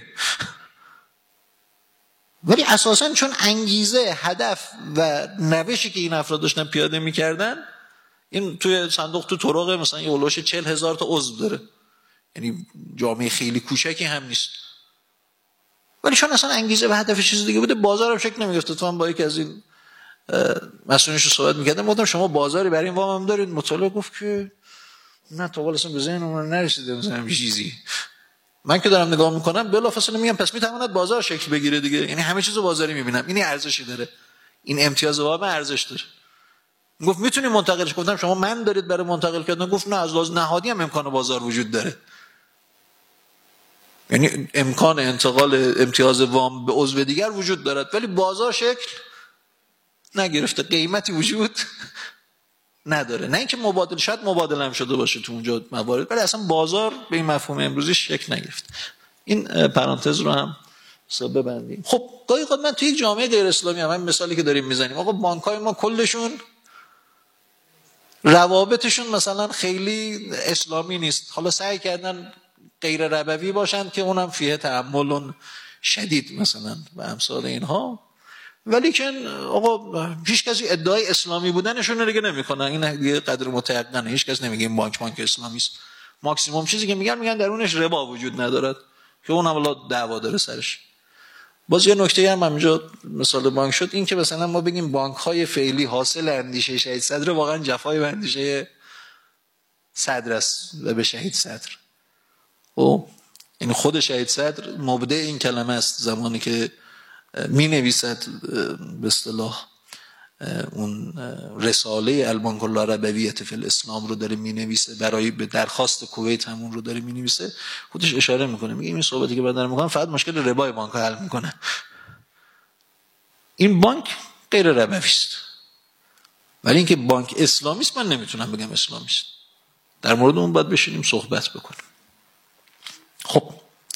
ولی اساساً چون انگیزه، هدف و روشی که این افراد داشتن پیاده میکردن، این توی صندوق تو طرق مثلا یه اولوش چهل هزار تا عضو داره، یعنی جامعه خیلی کوچکی هم نیست، ولی چون اصلا انگیزه و هدف چیز دیگه بوده، بازار هم شکل نمیگرفته. تو هم با یکی از این مسئولینش رو صحبت میکردم، گفتم شما بازاری برای این وام هم دارید؟ مطالعه گفت که نه، تا حالا اصلا به ذهنمون نرسیده مثلا چیزی. من که دارم نگاه میکنم بلافاصله میگم پس میتواند بازار شکل بگیره دیگه، یعنی همه چیزو بازاری میبینم، این ارزشی داره، این امتیاز وام ارزش داره. گفت میتونی منتقلش؟ گفتم شما من دارید برای منتقل کردن؟ گفت نه، از لحاظ نهادی هم امکان بازار وجود داره، یعنی امکان انتقال امتیاز وام به عضو دیگر وجود دارد، ولی بازار شکل نگرفته، قیمتی وجود نداره. نه اینکه مبادله، شاید مبادله هم شده باشه تو اونجا موارد، ولی اصلا بازار به این مفهوم امروزی شکل نگرفت. این پرانتز رو هم حساب ببندیم. خب گاهی اوقات من توی یک جامعه غیر اسلامی هم، همین مثالی که داریم میزنیم، آقا بانک‌های ما کلشون روابطشون مثلا خیلی اسلامی نیست، حالا سعی کردن غیر ربوی باشن که اونم فیه تأمل شدید مثلا و امثال اینها، ولی که آقا هیچ کسی ادعای اسلامی بودنشون رو دیگه نمیکنن، این دیگه قدر متيقنه، هیچ کس نمیگه این بانک بانک اسلامی است. ماکسیمم چیزی که میگن میگن درونش ربا وجود ندارد، که اونم والا دعوا داره سرش. باز یه نکته هم همینجا مثال بانک شد، این که مثلا ما بگیم بانک های فعلی حاصل اندیشه شهید صدر، واقعا جفای به اندیشه صدر است و به شهید صدر. او این خود شهید صدر مبدع این کلمه است، زمانی که می نویسد به اصطلاح اون رساله البانک الربویه فی الاسلام رو داره می نویسه، برای به درخواست کویت همون رو داره می نویسه، خودش اشاره میکنه، میگه این صحبتی که بعد دارم میکنم فقط مشکل ربای بانک ها حل میکنه، این بانک غیر ربوی است، ولی اینکه بانک اسلامی است من نمیتونم بگم اسلامی است. در مورد اون باید بشینیم صحبت بکنیم. خب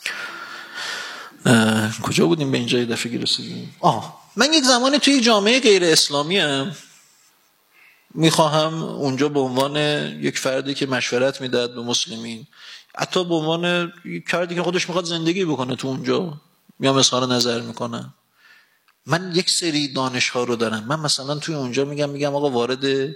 کجا بودیم به اینجا دفعه رسیدیم؟ آه من یک زمانی توی جامعه غیر اسلامی ام میخواهم اونجا به عنوان یک فردی که مشورت میداد به مسلمین، حتی به عنوان یک فردی که خودش میخواد زندگی بکنه تو اونجا، میام اظهار نظر میکنم. من یک سری دانش ها رو دارم. من مثلا توی اونجا میگم میگم آقا وارد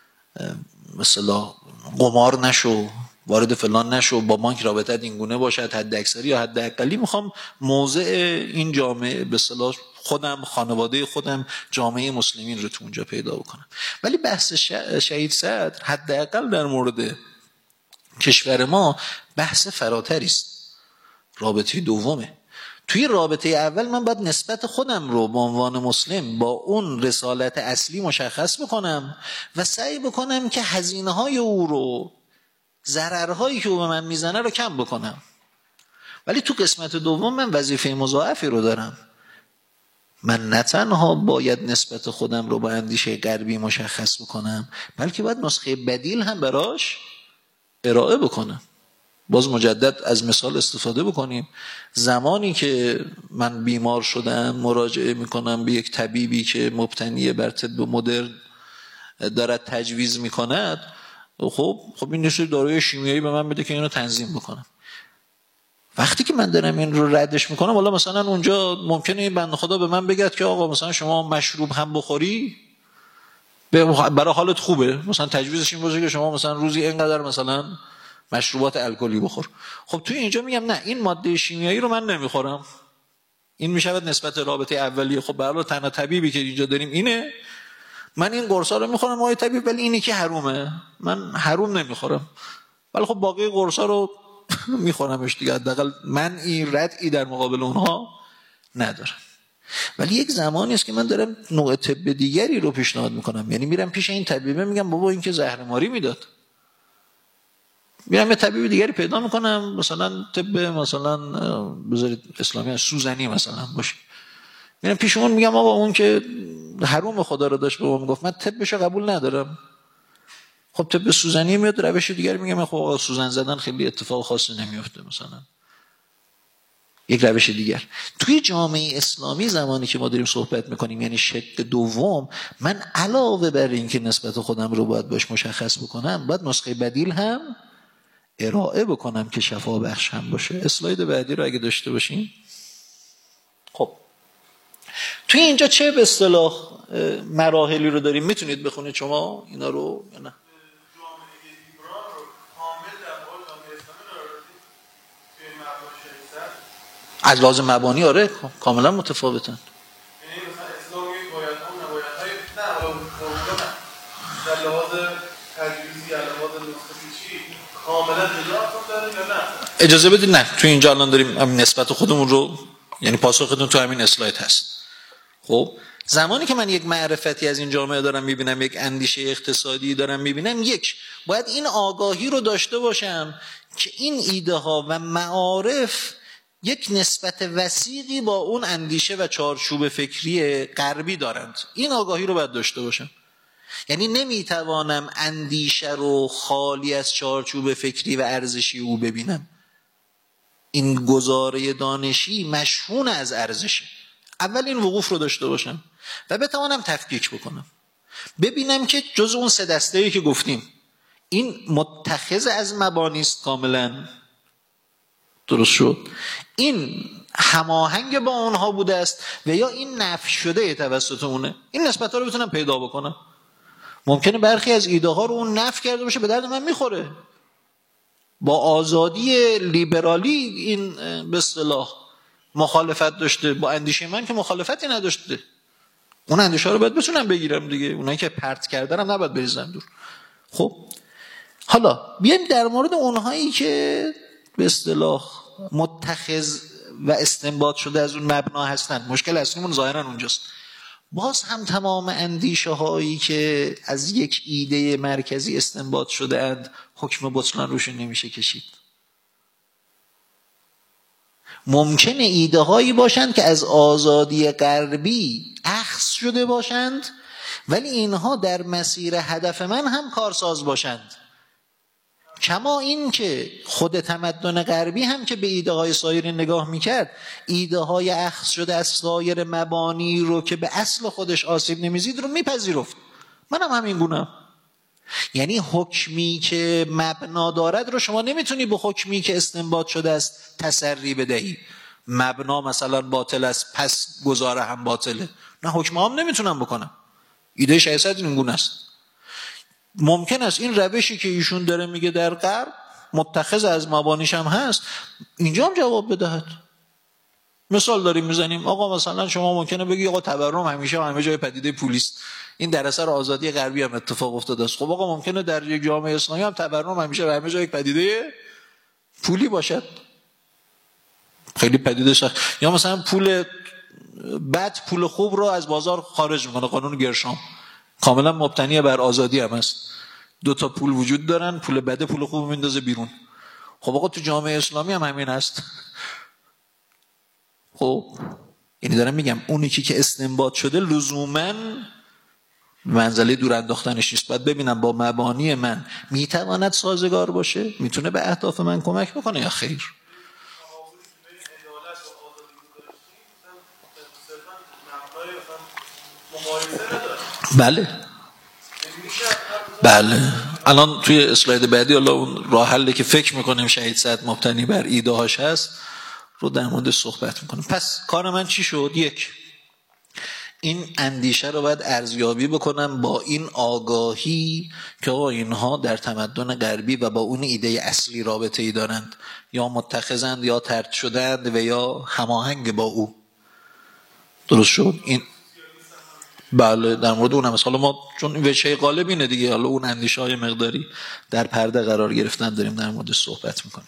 مثلا قمار نشو، وارد فلان نشو، با بانک رابطت این گونه باشد، حد اکثری یا حد اقلی میخوام موضع این جامعه به اصطلاح خودم، خانواده خودم، جامعه مسلمین رو تو اونجا پیدا بکنم. ولی بحث شهید صدر حداقل در مورد کشور ما بحث فراتری است. رابطه دومه. توی رابطه اول من باید نسبت خودم رو به عنوان مسلم با اون رسالت اصلی مشخص بکنم و سعی بکنم که هزینه های او رو، ضررهایی که او به من میزنه رو کم بکنم. ولی تو قسمت دوم من وظیفه مضاعفی رو دارم. من نه تنها باید نسبت خودم رو با اندیشه غربی مشخص بکنم، بلکه باید نسخه بدیل هم براش ارائه بکنم. باز مجدد از مثال استفاده بکنیم. زمانی که من بیمار شدم مراجعه میکنم به یک طبیبی که مبتنی بر طب مدرن دارد تجویز میکند، خب خب این نشون داروی شیمیایی به من میده که اینو تنظیم بکنم. وقتی که من دارم این رو ردش میکنم، حالا مثلا اونجا ممکنه این بنده خدا به من بگد که آقا مثلا شما مشروب هم بخوری برای حالت خوبه، مثلا تجویزش این باشه که شما مثلا روزی اینقدر مثلا مشروبات الکلی بخور. خب توی اینجا میگم نه، این ماده شیمیایی رو من نمیخورم. این میشود نسبت رابطه اولیه. خب برای تنها طبیبی که اینجا داریم اینه، من این قرصا رو میخورم آقای طبیب، ولی اینی که حرومه من حروم نمیخورم، ولی خب باقی قرصا رو میخورمش دیگه. حداقل من این ردعی در مقابل اونها ندارم. ولی یک زمانی است که من دارم نوع طب دیگری رو پیشنهاد میکنم. یعنی میرم پیش این طبیبه میگم بابا این که زهرماری میداد، میرم یه طبیب دیگری پیدا میکنم، مثلا طب مثلا بذارید اسلامی سوزنی مثلا باشه، میرم پیش اون میگم آقا اون که حروم خدا رو داشت به ما میگفت، من طبشو قبول ندارم. خب طب سوزنی میاد روش دیگری میگم خب آقا سوزن زدن خیلی اتفاق خاصی نمیفته، مثلا یک روش دیگر. توی جامعه اسلامی زمانی که ما داریم صحبت میکنیم، یعنی شق دوم، من علاوه بر این که نسبت خودم رو باید باش مشخص بکنم، باید نسخه بدیل هم ارائه بکنم که شفا بخش هم باشه. اسلاید بعدی رو اگه داشته باشین. خب توی اینجا چه به اصطلاح مراحلی رو داریم؟ میتونید بخونید شما اینا رو یا نه؟ از لازم مبانی آره کاملا متفاوتن. یعنی مثلا اسلام یک باید هم نباید های نه در لحاظ تجویزی یا لحاظ نسخه کاملا جدا داره یا نه؟ اجازه بدید نه، تو اینجا الان داریم نسبت خودمون رو، یعنی پاسختون تو همین اسلاید هست. خب زمانی که من یک معرفتی از این جامعه دارم میبینم، یک اندیشه اقتصادی دارم میبینم، یک باید این آگاهی رو داشته باشم که این ایده ها و معارف یک نسبت وسیقی با اون اندیشه و چارچوب فکری غربی دارند. این آگاهی رو باید داشته باشم. یعنی نمیتوانم اندیشه رو خالی از چارچوب فکری و ارزشی او ببینم. این گزاره دانشی مشحون از ارزشه. اول این وقوف رو داشته باشم و بتوانم تفکیک بکنم، ببینم که جز اون سه دسته‌ای که گفتیم این متخذ از مبانی است کاملا درست شد، این هماهنگ با اونها بوده است و یا این نفی شده توسط اونه. این نسبت ها رو بتونم پیدا بکنم. ممکنه برخی از ایده ها رو اون نفی کرده باشه، به درد من میخوره. با آزادی لیبرالی این به اصطلاح مخالفت داشته، با اندیشه من که مخالفتی نداشته. اون اندیشه رو باید بتونم بگیرم دیگه. اونایی که پرت کردن هم نباید بریزم دور. خب حالا بیایم در مورد اونهایی که به اصطلاح متخذ و استنباط شده از اون مبنا هستند. مشکل اصلیمون ظاهرا اونجاست. باز هم تمام اندیشه هایی که از یک ایده مرکزی استنباط شده اند حکم بطلان روشون نمیشه کشید. ممکنه ایده هایی باشند که از آزادی غربی اخذ شده باشند، ولی اینها در مسیر هدف من هم کارساز باشند. کما این که خود تمدن غربی هم که به ایده های سایر نگاه میکرد، ایده های اخذ شده از سایر مبانی رو که به اصل خودش آسیب نمیزید رو میپذیرفت. من هم همین گونم. یعنی حکمی که مبنا دارد رو شما نمیتونی به حکمی که استنباط شده است تسری بدهی. مبنا مثلا باطل است پس گزاره هم باطله، نه حکم هم نمیتونم بکنم. ایده شیخ صدر این گونه است. ممکن است این روشی که ایشون داره میگه در غرب متخذ از مبانیش هم هست، اینجا هم جواب بدهد. مثال داریم میزنیم، آقا مثلا شما ممکنه بگی آقا تورم همیشه همه جای پدیده پولیست، این در اثر آزادی غربی هم اتفاق افتاده است. خب آقا ممکنه در یک جامعه اسلامی هم تورم همیشه همه جای پدیده پولی باشد، خیلی پدیده شد. یا مثلا پول بد پول خوب رو از بازار خارج میکنه، قانون گرشام کاملا مبتنی بر آزادی هم است. دو تا پول وجود دارن، پول بده پول خوب میندازه بیرون. خب آقا تو جامعه اسلامی هم همین است. خب یعنی دارم میگم اونی که که استنباط شده لزوماً منزله دور انداختنش نیست. باید ببینم با مبانی من میتواند سازگار باشه، میتونه به اهداف من کمک بکنه یا خیر. بله بله. الان توی اسلاید بعدی الله اون راه حلی که فکر میکنیم شهید صدر مبتنی بر ایده هاش هست رو در مورد صحبت میکنیم. پس کار من چی شد؟ یک، این اندیشه رو باید ارزیابی بکنم با این آگاهی که آقا اینها در تمدن غربی و با اون ایده اصلی رابطه ای دارند، یا متخذند یا طرد شدند و یا هماهنگ با او. درست شد این؟ بله در مورد اون هم است. حالا ما چون این وجه غالب اینه دیگه، حالا اون اندیشه های مقداری در پرده قرار گرفتن داریم در مورد صحبت میکنیم.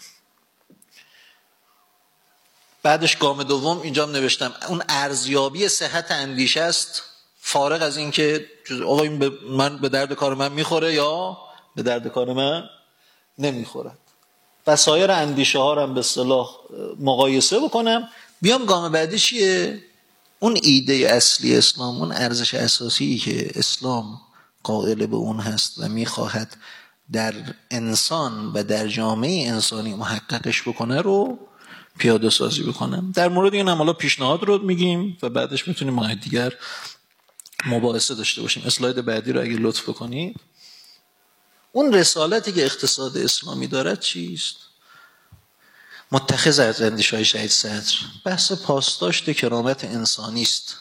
بعدش گام دوم اینجا هم نوشتم اون ارزیابی صحت اندیشه است، فارغ از این که آقا این به من به درد کار من میخوره یا به درد کار من نمیخوره. و سایر اندیشه ها رو هم به اصطلاح مقایسه بکنم. بیام گام بعدی چیه؟ اون ایده اصلی اسلام، اون ارزش اساسی که اسلام قائل به اون هست و میخواهد در انسان و در جامعه انسانی محققش بکنه رو پیاده سازی بکنم. در مورد این هم حالا پیشنهاد رو میگیم و بعدش میتونیم ماه دیگر مباحثه داشته باشیم. اسلاید بعدی رو اگه لطف بکنید. اون رسالتی که اقتصاد اسلامی دارد چیست؟ متخذ از اندیشه‌های شهید صدر بحث پاسداشت کرامت انسانی است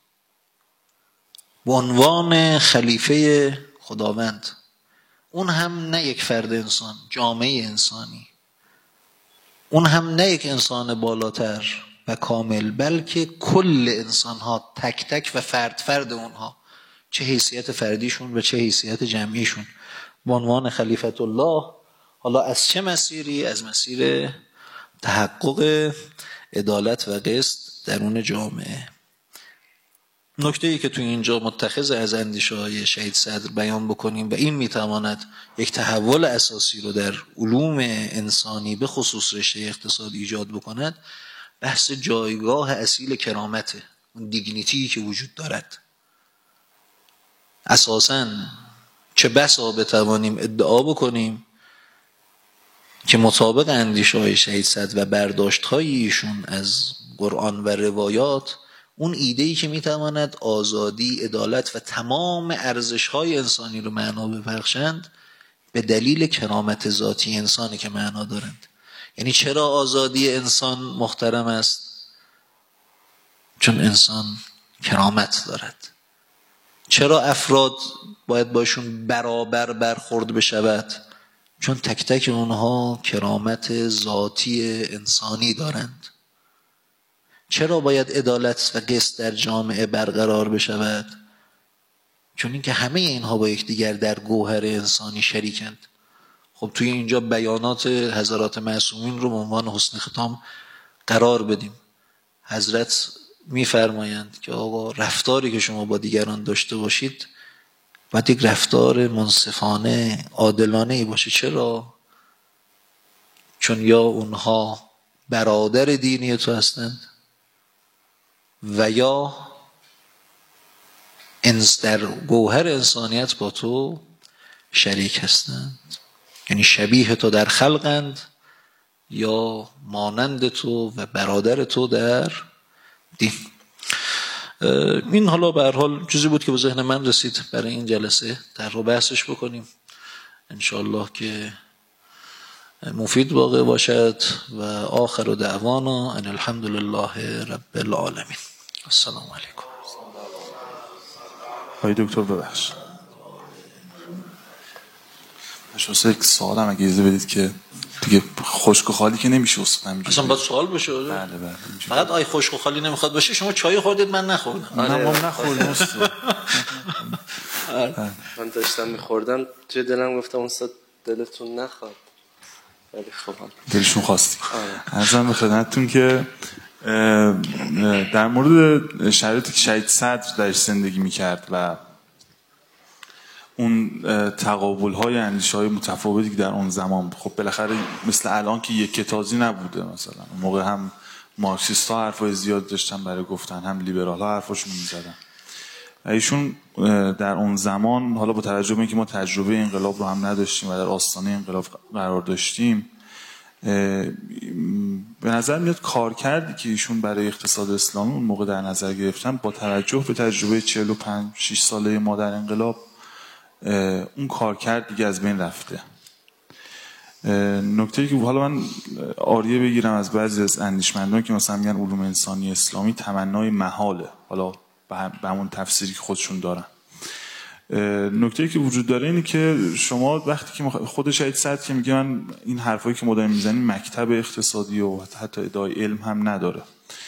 به عنوان خلیفه خداوند. اون هم نه یک فرد انسان، جامعه انسانی. اون هم نه یک انسان بالاتر و کامل، بلکه کل انسان ها تک تک و فرد فرد اونها، چه حیثیت فردیشون و چه حیثیت جمعیشون، به عنوان خلیفت الله. حالا از چه مسیری؟ از مسیر تحقق عدالت و قسط درون جامعه. نکته ای که تو اینجا متخذ از اندیشه های شهید صدر بیان بکنیم و این میتواند یک تحول اساسی رو در علوم انسانی به خصوص رشته اقتصاد ایجاد بکند، بحث جایگاه اصیل کرامته، اون دیگنیتی که وجود دارد. اساساً چه بسا بتوانیم ادعا بکنیم که مطابق اندیشه های شهید صدر و برداشت های ایشون از قرآن و روایات، اون ایده‌ای که میتواند آزادی، عدالت و تمام ارزش‌های انسانی رو معنا ببخشند به دلیل کرامت ذاتی انسانی که معنا دارند. یعنی چرا آزادی انسان محترم است؟ چون انسان کرامت دارد. چرا افراد باید باشون برابر برخورد بشود؟ چون تک تک اونها کرامت ذاتی انسانی دارند. چرا باید عدالت و قسط در جامعه برقرار بشود؟ چون اینکه همه اینها با یکدیگر در گوهر انسانی شریکند. خب توی اینجا بیانات حضرات معصومین رو به عنوان حسن ختام قرار بدیم. حضرت میفرمایند که آقا رفتاری که شما با دیگران داشته باشید باید یک رفتار منصفانه، عادلانه ای باشه. چرا؟ چون یا اونها برادر دینی تو هستند و یا انس در گوهر انسانیت با تو شریک هستند. یعنی شبیه تو در خلقند یا مانند تو و برادر تو در دین. این حالا به هر حال چیزی بود که به ذهن من رسید برای این جلسه در رو بحثش بکنیم. انشاءالله که مفید واقع باشد. و آخر دعوانا ان الحمد لله رب العالمین. السلام علیکم. آقای دکتر ببخش شما یک سوال هم اگه اجازه بدید که دیگه خشک و خالی که نمیشه اصلا همینجوری. اصلا باید سوال بشه. بله بله. فقط آی خشک و خالی نمیخواد باشه. شما چای خوردید من نخوردم. نه ما نخوردیم استاد. من داشتم میخوردم توی دلم گفتم استاد دلتون نخواد ولی خب دلشون خواستی. عرضم به خدمتتون که در مورد شرایطی که شهید صدر درش زندگی میکرد و اون تقابل های اندیشه های متفاوتی که در اون زمان، خب بالاخره مثل الان که یک کتازی نبوده، مثلا اون موقع هم مارکسیست ها حرفای زیاد داشتن برای گفتن، هم لیبرال ها حرفاشون میزدن. ایشون در اون زمان، حالا با توجه به اینکه ما تجربه انقلاب رو هم نداشتیم و در آستانه انقلاب قرار داشتیم، به نظر میاد کار کردی که ایشون برای اقتصاد اسلامی اون موقع در نظر گرفتن با توجه به تجربه چهل و پنج شش ساله ما در انقلاب، اون کار کرد دیگه از بین رفته. نکته‌ای که حالا من آریه بگیرم از بعضی از اندیشمندان که مثلا میگن علوم انسانی اسلامی تمنای محاله، حالا به همون تفسیری که خودشون دارن. نکته‌ای که وجود داره اینه که شما وقتی که خود شهید صدر که میگه من این حرفایی که ما داریم میزنیم مکتب اقتصادی و حتی ادعای علم هم نداره.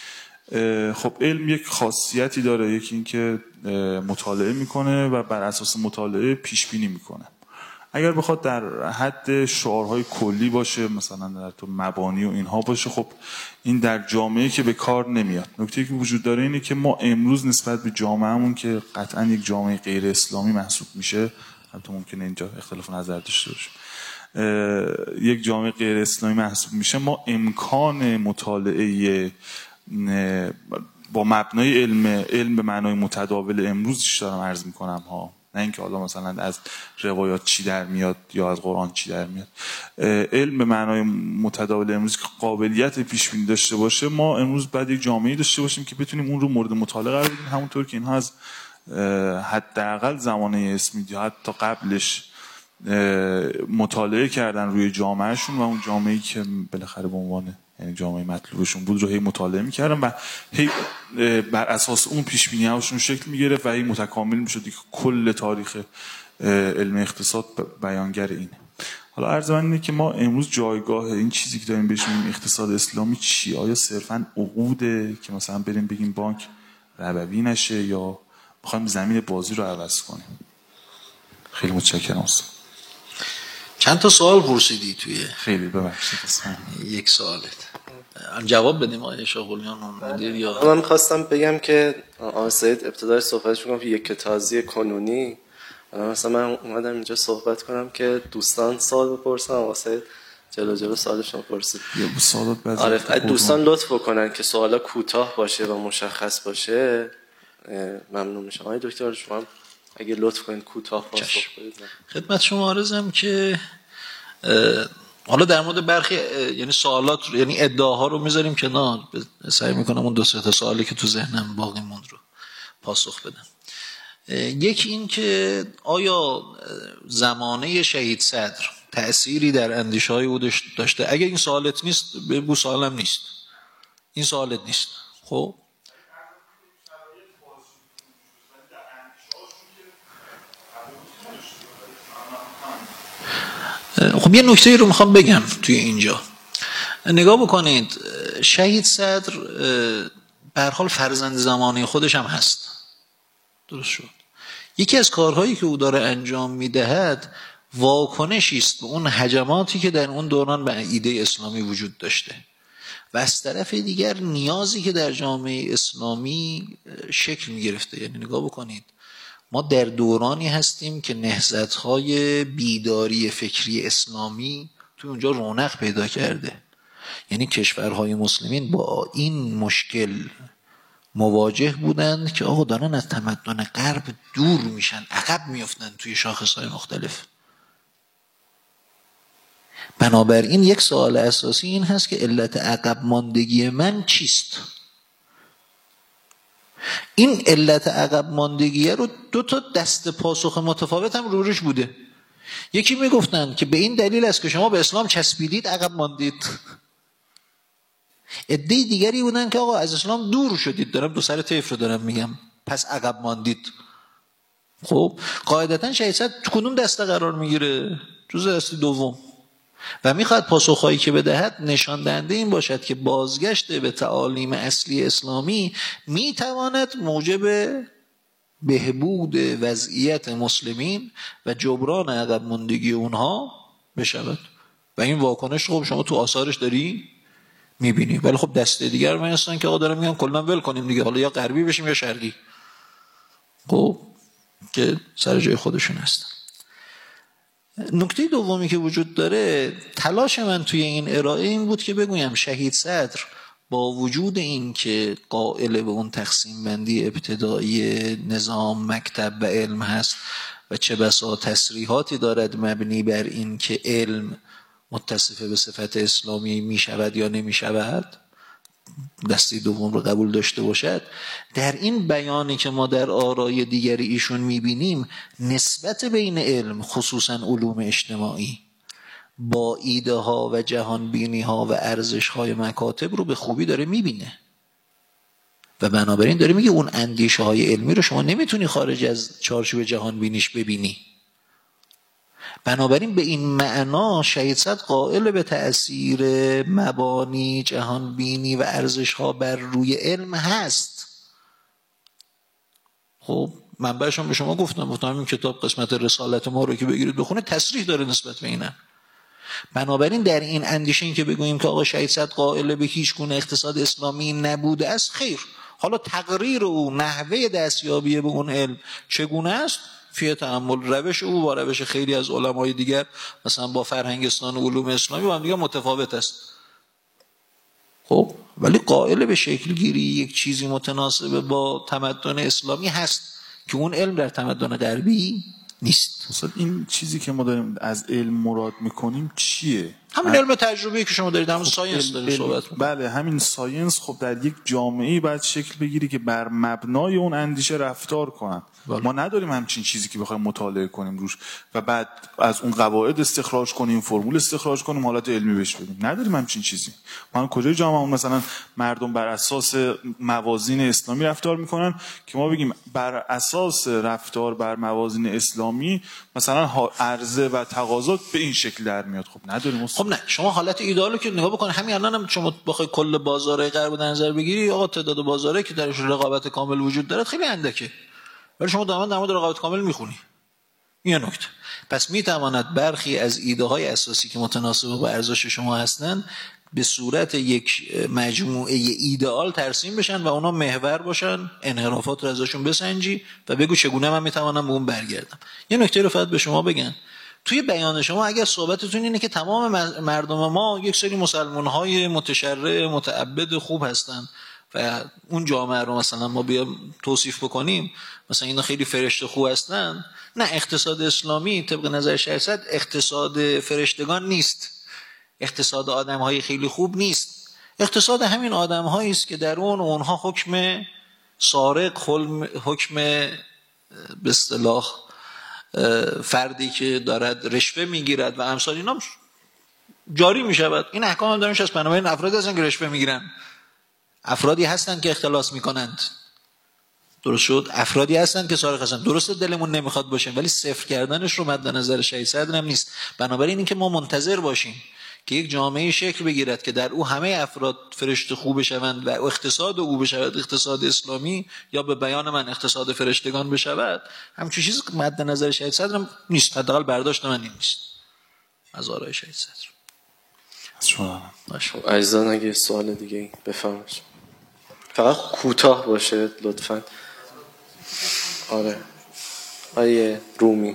خب علم یک خاصیتی داره، یکی این که مطالعه میکنه و بر اساس مطالعه پیش بینی میکنه. اگر بخواد در حد شعارهای کلی باشه، مثلا در تو مبانی و اینها باشه، خب این در جامعه که به کار نمیاد. نکته‌ای که وجود داره اینه که ما امروز نسبت به جامعهمون که قطعا یک جامعه غیر اسلامی محسوب میشه، البته ممکنه اینجا اختلاف نظر داشته باشه، یک جامعه غیر اسلامی محسوب میشه، ما امکان مطالعه با مبنای علم علم به معنای متداول امروزش دارم عرض میکنم ها، نه اینکه حالا مثلا از روایات چی در میاد یا از قرآن چی در میاد. علم به معنای متداول امروز که قابلیت پیش بینی داشته باشه، ما امروز باید یک جامعه داشته باشیم که بتونیم اون رو مورد مطالعه قرار بدیم، همونطور که اینها از حداقل زمانه اسمی یا حتی قبلش مطالعه کردن روی جامعهشون و اون جامعه‌ای که بالاخره به عنوان یعنی جامعه مطلوبشون بود رو هی مطالعه میکردن و هی بر اساس اون پیش بینی هاشون شکل میگرفت و هی متکامل میشد که کل تاریخ علم اقتصاد بیانگر اینه. حالا عرض من اینه که ما امروز جایگاه این چیزی که داریم بهش میگیم اقتصاد اسلامی چی؟ آیا صرفاً عقوده که مثلا بریم بگیم بانک ربوی نشه یا بخوایم زمین بازی رو عوض کنیم؟ خیلی متشکرم استاد. چند تا سوال پرسیدی توی خیلی ببخشید یک سوالت جواب بدیم آقای شاغلیان مدیر؟ یا من می‌خواستم بگم که آقای سید ابتدای صحبتش میگم که یک کتازی کنونی، مثلا من اومدم اینجا صحبت کنم که دوستان سوال بپرسن، آقای سید جلو جلو سوالشون پرسید. یا سوالات بعضی آره دوستان لطف بکنن که سوالا کوتاه باشه و مشخص باشه ممنون میشم. آقای دکتر شما اگه لطف کنید کوتاه پاسخ بدید. خدمت شما عرضم که حالا در مورد برخی یعنی سوالات رو یعنی ادعاها رو میذاریم کنار، سعی میکنم اون دو سه تا سوالی که تو ذهنم باقی موند رو پاسخ بدم. یکی این که آیا زمانه شهید صدر تأثیری در اندیشه های او داشته؟ اگه این سوالت نیست بگو سوالم نیست، این سوالت نیست. خب خب یه نکته رو میخوام بگم توی اینجا. نگاه بکنید، شهید صدر به هر حال فرزند زمانه خودش هم هست، درست شد. یکی از کارهایی که او داره انجام میدهد واکنشی است به اون هجماتی که در اون دوران به ایده اسلامی وجود داشته و از طرف دیگر نیازی که در جامعه اسلامی شکل میگرفته. یعنی نگاه بکنید، ما در دورانی هستیم که نهضت‌های بیداری فکری اسلامی تو اونجا رونق پیدا کرده. یعنی کشورهای مسلمین با این مشکل مواجه بودند که آقا دارن از تمدن غرب دور میشن، عقب میافتن توی شاخصهای مختلف. بنابراین یک سوال اساسی این هست که علت عقب ماندگی من چیست؟ این علت عقب ماندگی رو دو تا دست پاسخ متفاوت هم روش بوده. یکی میگفتن که به این دلیل است که شما به اسلام چسبیدید عقب ماندید. عده دیگری بودن که آقا از اسلام دور شدید، دارم دو سر طیف رو دارم میگم، پس عقب ماندید. خب قاعدتا شهید صدر تو کدوم دسته قرار میگیره؟ جزء دسته دوم. و میخواد پاسخهایی که بدهد نشان دهنده این باشد که بازگشت به تعالیم اصلی اسلامی میتواند موجب بهبود وضعیت مسلمین و جبران عقب ماندگی اونها بشود. و این واکنش خب شما تو آثارش داری میبینی. ولی خب دسته دیگر من هستن که آقا دارم میگم کلا ول کنیم دیگه، حالا یا غربی بشیم یا شرقی، خب که سر جای خودشون هستن. نکته دومی که وجود داره، تلاش من توی این ارائه این بود که بگویم شهید صدر با وجود این که قائل به اون تقسیم بندی ابتدایی نظام مکتب و علم هست و چه بسا تصریحاتی دارد مبنی بر این که علم متصفه به صفت اسلامی می شود یا نمی شود، دسته دوم رو قبول داشته باشد، در این بیانی که ما در آرای دیگری ایشون می بینیم نسبت بین علم خصوصا علوم اجتماعی با ایده ها و جهان بینی ها و ارزش های مکاتب رو به خوبی داره می بینه و بنابراین داره میگه اون اندیشه های علمی رو شما نمیتونی خارج از چارچوب جهان بینیش ببینی. بنابراین به این معنا شهید صدر قائل به تأثیر مبانی جهان بینی و ارزش ها بر روی علم هست. خب منبعش هم به شما گفتم گفتم این کتاب قسمت رسالت ما رو که بگیرید بخونه تصریح داره نسبت به اینه. بنابراین در این اندیشه این که بگوییم که آقا شهید صدر قائل به هیچ گونه اقتصاد اسلامی نبوده است، خیر، حالا تقریر او نحوه دستیابی به اون علم چگونه است فی تأمل. روش او با روش خیلی از علمای دیگر مثلا با فرهنگستان و علوم اسلامی با هم دیگر متفاوت است. خب ولی قائل به شکل گیری یک چیزی متناسب با تمدن اسلامی هست که اون علم در تمدن غربی نیست. مثلا این چیزی که ما داریم از علم مراد میکنیم چیه؟ همین علم تجربی که شما دارید، همون خب ساینس دارید صحبت میکنید. بله همین ساینس. خب در یک جامعه‌ای باید شکل بگیری که بر مبنای اون اندیشه رفتار کنن. بله. ما نداریم همچین چیزی که بخوایم مطالعه کنیم روش و بعد از اون قواعد استخراج کنیم، فرمول استخراج کنیم، حالت علمی بهش بدیم. نداریم همچین چیزی. ما کجای جامعه مثلا مردم بر اساس موازین اسلامی رفتار میکنن که ما بگیم بر اساس رفتار بر موازین اسلامی مثلا عرضه و تقاضا به این شکل در میاد. خب نداریم. خب نه، شما حالت ایدئالو که نگاه بکن، همین الان هم شما بخوای کل بازار غرب در نظر بگیری، آقا تعداد بازاره که درش رقابت کامل وجود داره خیلی اندکه، ولی شما دائما در مورد رقابت کامل میخونی. این نکته. پس میتواند برخی از ایده های اساسی که متناسب با ارزش شما هستند به صورت یک مجموعه ایدئال ترسیم بشن و اونا محور باشن، انحرافات رو ازشون بسنجی و بگو چگونه من میتوانم به اون برگردم. یه نکته رو فقط به شما بگم، توی بیان شما اگر صحبتتون اینه که تمام مردم ما یک سری مسلمان‌های متشرع متعبد خوب هستن و اون جامعه رو مثلا ما بیام توصیف بکنیم مثلا اینا خیلی فرشته خوب هستن، نه، اقتصاد اسلامی طبق نظر شهید صدر اقتصاد فرشتگان نیست، اقتصاد آدم‌های خیلی خوب نیست، اقتصاد همین آدم‌هایی است که در اون اونها حکم سارق، حکم به اصطلاح فردی که دارد رشوه میگیرد و امثال اینا جاری میشود. این احکام هم دارنش هست. بنابراین افرادی هستن که رشوه میگیرن، افرادی هستن که اختلاس میکنند، درست شد، افرادی هستن که سارق هستن. درسته دلمون نمیخواد باشه ولی صفر کردنش رو مد نظر شهید صدر هم نیست. بنابراین اینکه ما منتظر باشیم که یک جامعه شکل بگیرد که در او همه افراد فرشته خوب بشوند و اقتصاد او بشود اقتصاد اسلامی، یا به بیان من اقتصاد فرشتگان بشود، همچین چیزی مد نظر شهید صدر هم نیست. حداقل برداشت من این نیست از آرای شهید صدر. شما عزیزان اگه سوال دیگه بفرمایید، فقط کوتاه باشه لطفاً. آره آیه رومی.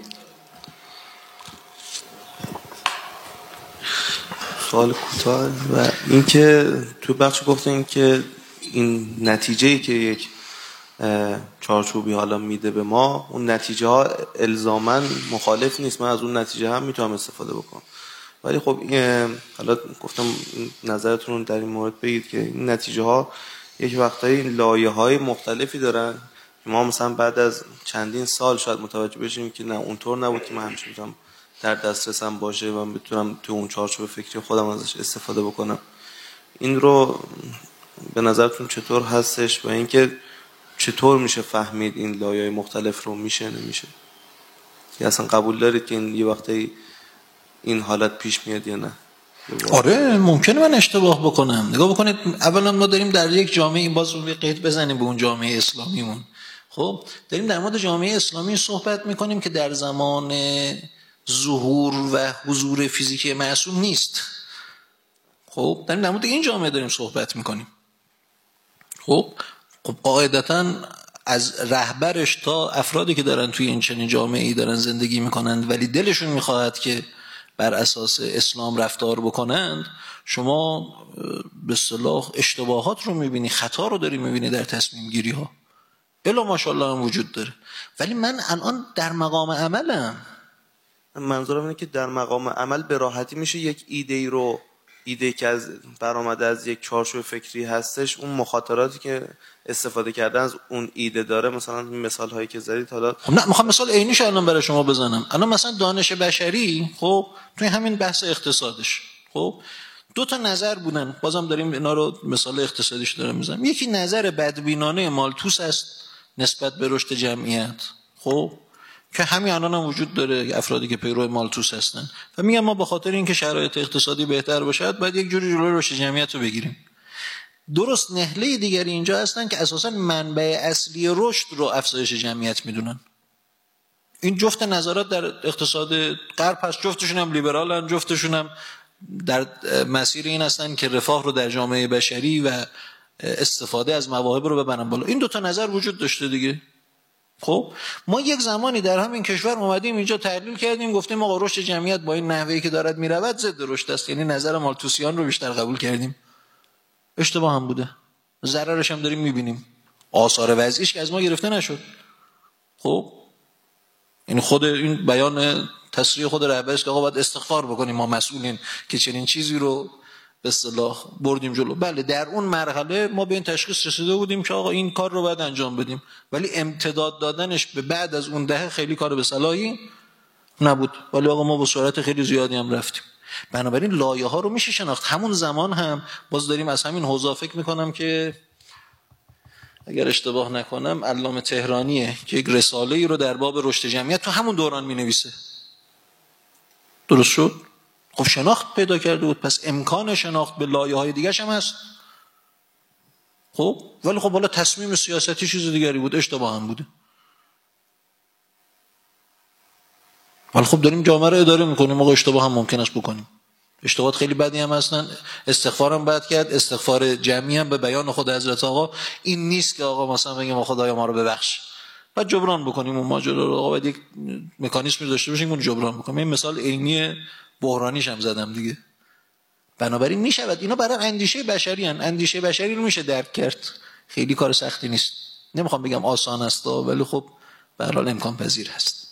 سوال کوتاه و این که تو بخش گفته این که این نتیجه‌ای که یک چارچوبی حالا میده به ما، اون نتیجه ها الزاماً مخالف نیست، من از اون نتیجه هم میتونم استفاده بکنم. ولی خب حالا گفتم نظرتون در این مورد بگید که این نتیجه ها یک وقتایی لایه های مختلفی دارن. ما مثلا بعد از چندین سال شاید متوجه بشیم که نه اونطور نبود که من همیشه میتونم در دسترسم باشه و من بتونم تو اون چارچوب فکری خودم ازش استفاده بکنم. این رو به نظرتون چطور هستش و اینکه چطور میشه فهمید این لایه‌های مختلف رو میشه نمیشه؟ یا اصلا قبول دارید که این یه وقتی این حالت پیش میاد یا نه؟ آره ممکنه من اشتباه بکنم. نگاه بکنید، اولا ما داریم در یک جامعه، این باز رو قید بزنیم به اون جامعه اسلامیمون. خب داریم در مورد جامعه اسلامی صحبت میکنیم که در زمان ظهور و حضور فیزیکی معصوم نیست. خب داریم در مورد این جامعه داریم صحبت میکنیم. خب خب قاعدتاً از رهبرش تا افرادی که دارن توی این چنین جامعه‌ای دارن زندگی میکنند ولی دلشون میخواهد که بر اساس اسلام رفتار بکنند، شما به اصطلاح اشتباهات رو میبینی، خطا رو داری میبینی در تصمیم گیری ها. الا ماشاءالله هم وجود داره. ولی من الان در مقام عملم. منظورم اینه که در مقام عمل به راحتی میشه یک ایده رو، ایده که از برآمده از یک چارچوب فکری هستش، اون مخاطراتی که استفاده کردن از اون ایده داره، مثلا مثال هایی که زدید. حالا خب نه میخوام مثال عینیش الان برای شما بزنم. الان مثلا دانش بشری، خب توی همین بحث اقتصادش، خب دو تا نظر بودن، بازم داریم اینا رو مثال اقتصادیش دارم میزنم. یکی نظر بدبینانه مالتوس است نسبت به رشد جمعیت، خب که همین الان هم وجود داره افرادی که پیرو مالتوس هستن و میگن ما به خاطر اینکه شرایط اقتصادی بهتر بشه باید یک جوری جلوی رشد جمعیت رو بگیریم. درست نهله دیگری اینجا هستن که اساسا منبع اصلی رشد رو افزایش جمعیت میدونن. این جفت نظرات در اقتصاد غرب هست، جفتشون هم لیبرالن، جفتشون هم در مسیر این هستن که رفاه رو در جامعه بشری و استفاده از مواهب رو ببرن بالا. این دو تا نظر وجود داشته دیگه. خب ما یک زمانی در همین کشور اومدیم اینجا تحلیل کردیم، گفتیم آقا رشد جمعیت با این نحوهی که دارد میرود ضد رشد است، یعنی نظر مالتوسیان رو بیشتر قبول کردیم. اشتباه هم بوده، ضررش هم داریم میبینیم، آثار وضعیش که از ما گرفته نشد. خب این خود این بیان تصریح خود رهبرش که آقا باید استغفار بکنیم ما مسئولین که چنین چیزی رو به اصطلاح بردیم جلو. بله در اون مرحله ما به این تشخیص رسیده بودیم که آقا این کار رو باید انجام بدیم، ولی امتداد دادنش به بعد از اون دهه خیلی کار به صلاحی نبود. ولی آقا ما با سرعت خیلی زیادی هم رفتیم. بنابراین لایه ها رو میشه شناخت. همون زمان هم باز داریم از همین حوزه، فکر میکنم که اگر اشتباه نکنم علامه تهرانیه که یک رساله‌ای رو در باب رشد جمعیت تو همون دوران مینویسه. درست شد؟ خب شناخت پیدا کرده بود، پس امکان شناخت به لایه‌های دیگه هم هست. خب ولی خب حالا تصمیم سیاستی چیز دیگری بود، اشتباه هم بوده. ولی خب داریم جامعه رو اداره میکنیم، آقا اشتباه هم ممکن است بکنیم. اشتباهات خیلی بدی هم هستن، استغفار هم باید کرد، استغفار جمعی هم به بیان خود حضرت آقا این نیست که آقا مثلا بگیم آقا خدایا ما رو ببخش. بعد جبران بکنیم اون ماجرا رو، آقا باید یک مکانیزمی داشته باشیم اون جبران بکنیم. این مثال عینی بحرانیش هم زدم دیگه. بنابراین میشود اینا برای اندیشه بشری هن. اندیشه بشری رو میشه درک کرد، خیلی کار سختی نیست. نمیخوام بگم آسان است ولی خب به هر حال امکان پذیر هست.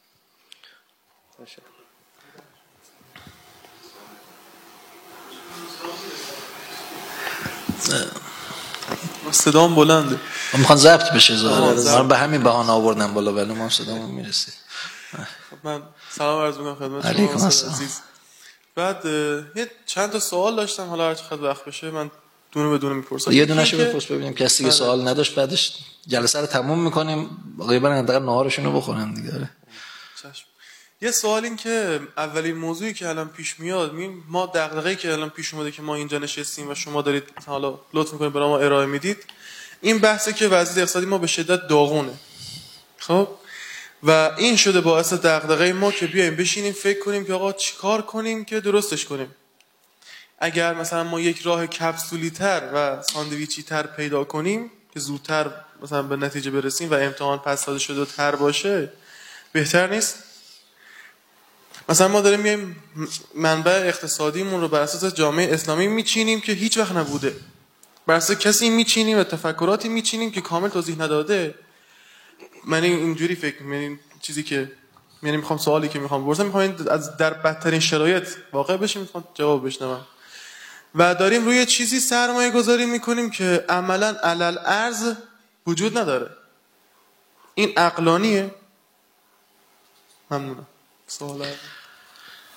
صدام بلنده، من میخوام ضبط بشه ظاهرا، من به همین بهانه آوردم بالا ولی ما صدامون میرسه. من سلام عرض میکنم خدمت شما. علیکم السلام. عزیز. بعد یه چند تا سوال داشتم، حالا هر چقدر وقت بشه من دونه به دونه میپرسم. یه دونه شو بپرس ببینیم کسی که سوال نداشت بعدش جلسه رو تموم میکنیم، غالبا حداقل نهارشون رو بخورن دیگه. چشم. یه سوال این که اولین موضوعی که الان پیش میاد، میگیم ما دغدغه‌ای که الان پیش اومده که ما اینجا نشستیم و شما دارید حالا لطف میکنید برای ما ارائه میدید، این بحثه که وضعیت اقتصادی ما به شدت داغونه. خب و این شده باعث دغدغه ما که بیایم بشینیم فکر کنیم که آقا چیکار کنیم که درستش کنیم. اگر مثلا ما یک راه کپسولی تر و ساندویچی تر پیدا کنیم که زودتر مثلا به نتیجه برسیم و امتحان پس داده شده تر باشه، بهتر نیست؟ مثلا ما داریم میایم منبع اقتصادیمون رو بر اساس جامعه اسلامی میچینیم که هیچ وقت نبوده، بر اساس کسی میچینیم و تفکراتی میچینیم که کامل توضیح نداده. من اینجوری فکر می‌کنم، چیزی که یعنی میخوام سوالی که میخوام بپرسم، میخوام از در بدترین شرایط واقع بشیم، میخوام جواب بشنوم. و داریم روی چیزی سرمایه گذاری میکنیم که عملا علل ارز وجود نداره. این عقلانیه؟ ممنونم. سوال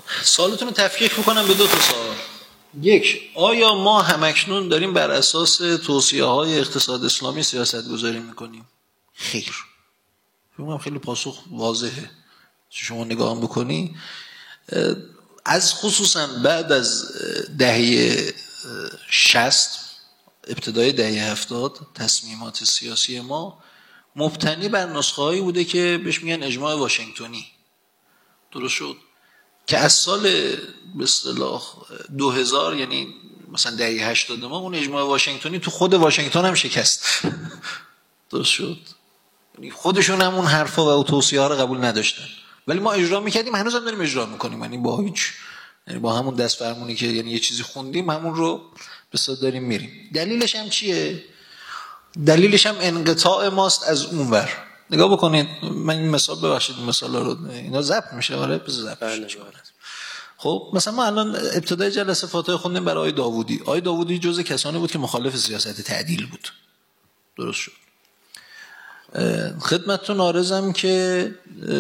سوالتون رو تفکیک میکنم به دو تا سوال. یک، آیا ما همکنون داریم بر اساس توصیه های اقتصاد اسلامی سیاست گذاری میکنیم؟ خیر. فکر خیلی پاسخ واضحه. شما نگاه بکنی از خصوصا بعد از دهه شصت ابتدای دهه هفتاد تصمیمات سیاسی ما مبتنی بر نسخه هایی بوده که بهش میگن اجماع واشنگتنی. درست شد که از سال به اصطلاح دو هزار، یعنی مثلا دهه هشتاد ما، اون اجماع واشنگتنی تو خود واشنگتن هم شکست. درست شد. یعنی خودشون هم اون حرفا و توصیه ها رو قبول نداشتن، ولی ما اجرا میکردیم، هنوز هم داریم اجرا میکنیم. یعنی با هیچ یعنی با همون دست فرمونی که یعنی یه چیزی خوندیم همون رو بسا داریم میریم. دلیلش هم چیه؟ دلیلش هم انقطاع ماست از اونور. نگاه بکنید، من این مثال ببخشید این مثال رو اینا ضبط میشه. آره بذار ضبط بشه. خب مثلا ما الان ابتدای جلسه فاتحه خوندیم برای آقای داوودی. آقای داوودی جزء کسانی بود که مخالف سیاست تعدیل بود. درست شد. خدمتتون عرضم که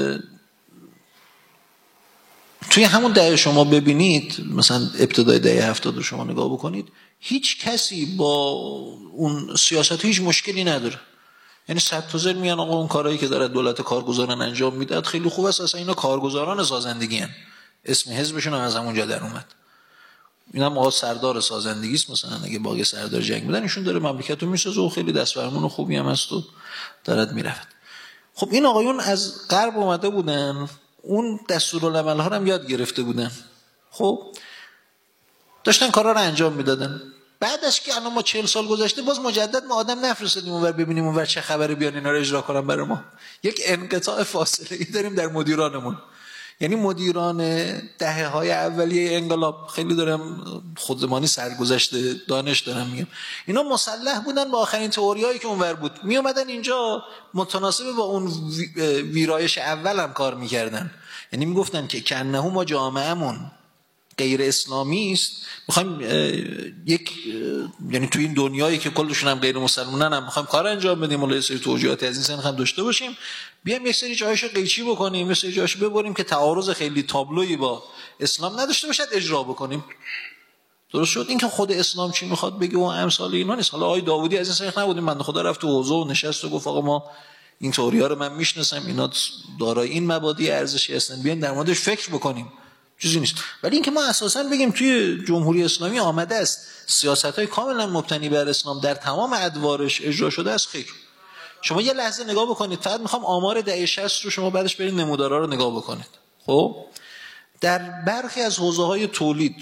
توی همون دهه شما ببینید، مثلا ابتدای دهه هفتاد رو شما نگاه بکنید، هیچ کسی با اون سیاست هیچ مشکلی نداره. یعنی صد تا زر میان آقا اون کارهایی که داره دولت کارگزاران انجام میداد خیلی خوب است، اصلا اینا کارگزاران سازندگی هن. اسم حزبشون هم از همونجا در اومد. اینا هم آقا سردار سازندگی است. مثلا اگه باقی سردار جنگ بودن ایشون داره مملکت رو میسازه و خیلی دست فرمون خوبی هم هست و دارد میرفت. خب این آقایون از غرب اومده بودن، اون دستورالعمل ها رو هم یاد گرفته بودن. خب داشتن کارا رو انجام میدادن. بعد از که الان ما چهل سال گذشته باز مجدد ما آدم نفرستادیم اونور ببینیم اونور چه خبره، بیان اینا رو اجرا کنن برای ما. یک انقطاع فاصله ای داریم در مدیرانمون. یعنی مدیران دهه های اولیه انقلاب، خیلی دارم خودمانی سرگذشت دانش دارم میگم، اینا مسلح بودن با آخرین تئوریایی که اونور بود، می اومدن اینجا متناسب با اون ویرایش اول هم کار میکردن. یعنی میگفتن که کنه ما جامعهمون غیر اسلامی است، میخوایم یک یعنی تو این دنیایی که کلشون هم غیر مسلمانن هم میخوایم کار انجام بدیم، ولی یه سری توجیهات از این سن هم داشته باشیم، بیام یک سری جایاشو قیچی بکنیم، یک سری جایاشو ببریم که تعارض خیلی تابلویی با اسلام نداشته باشد، اجرا بکنیم. درست شد. این که خود اسلام چی میخواد بگه و امثال اینا نیست. حالا آقای داوودی از این سن نبودیم، بنده خدا رفت تو حوزه و نشست و گفت آقا ما این تئوریا رو من میشناسم، اینا دارای این مبادی ارزشی هستن، بیاین در موردش فکر بکنیم. چیزی نیست. ولی اینکه ما اساسا بگیم توی جمهوری اسلامی آمده است سیاست‌های کاملا مبتنی بر اسلام در تمام ادوارش اجرا شده است، خیر. شما یه لحظه نگاه بکنید، فقط میخوام آمار دهه شصت رو شما بعدش برید نمودارا رو نگاه بکنید. خب در برخی از حوزه‌های تولید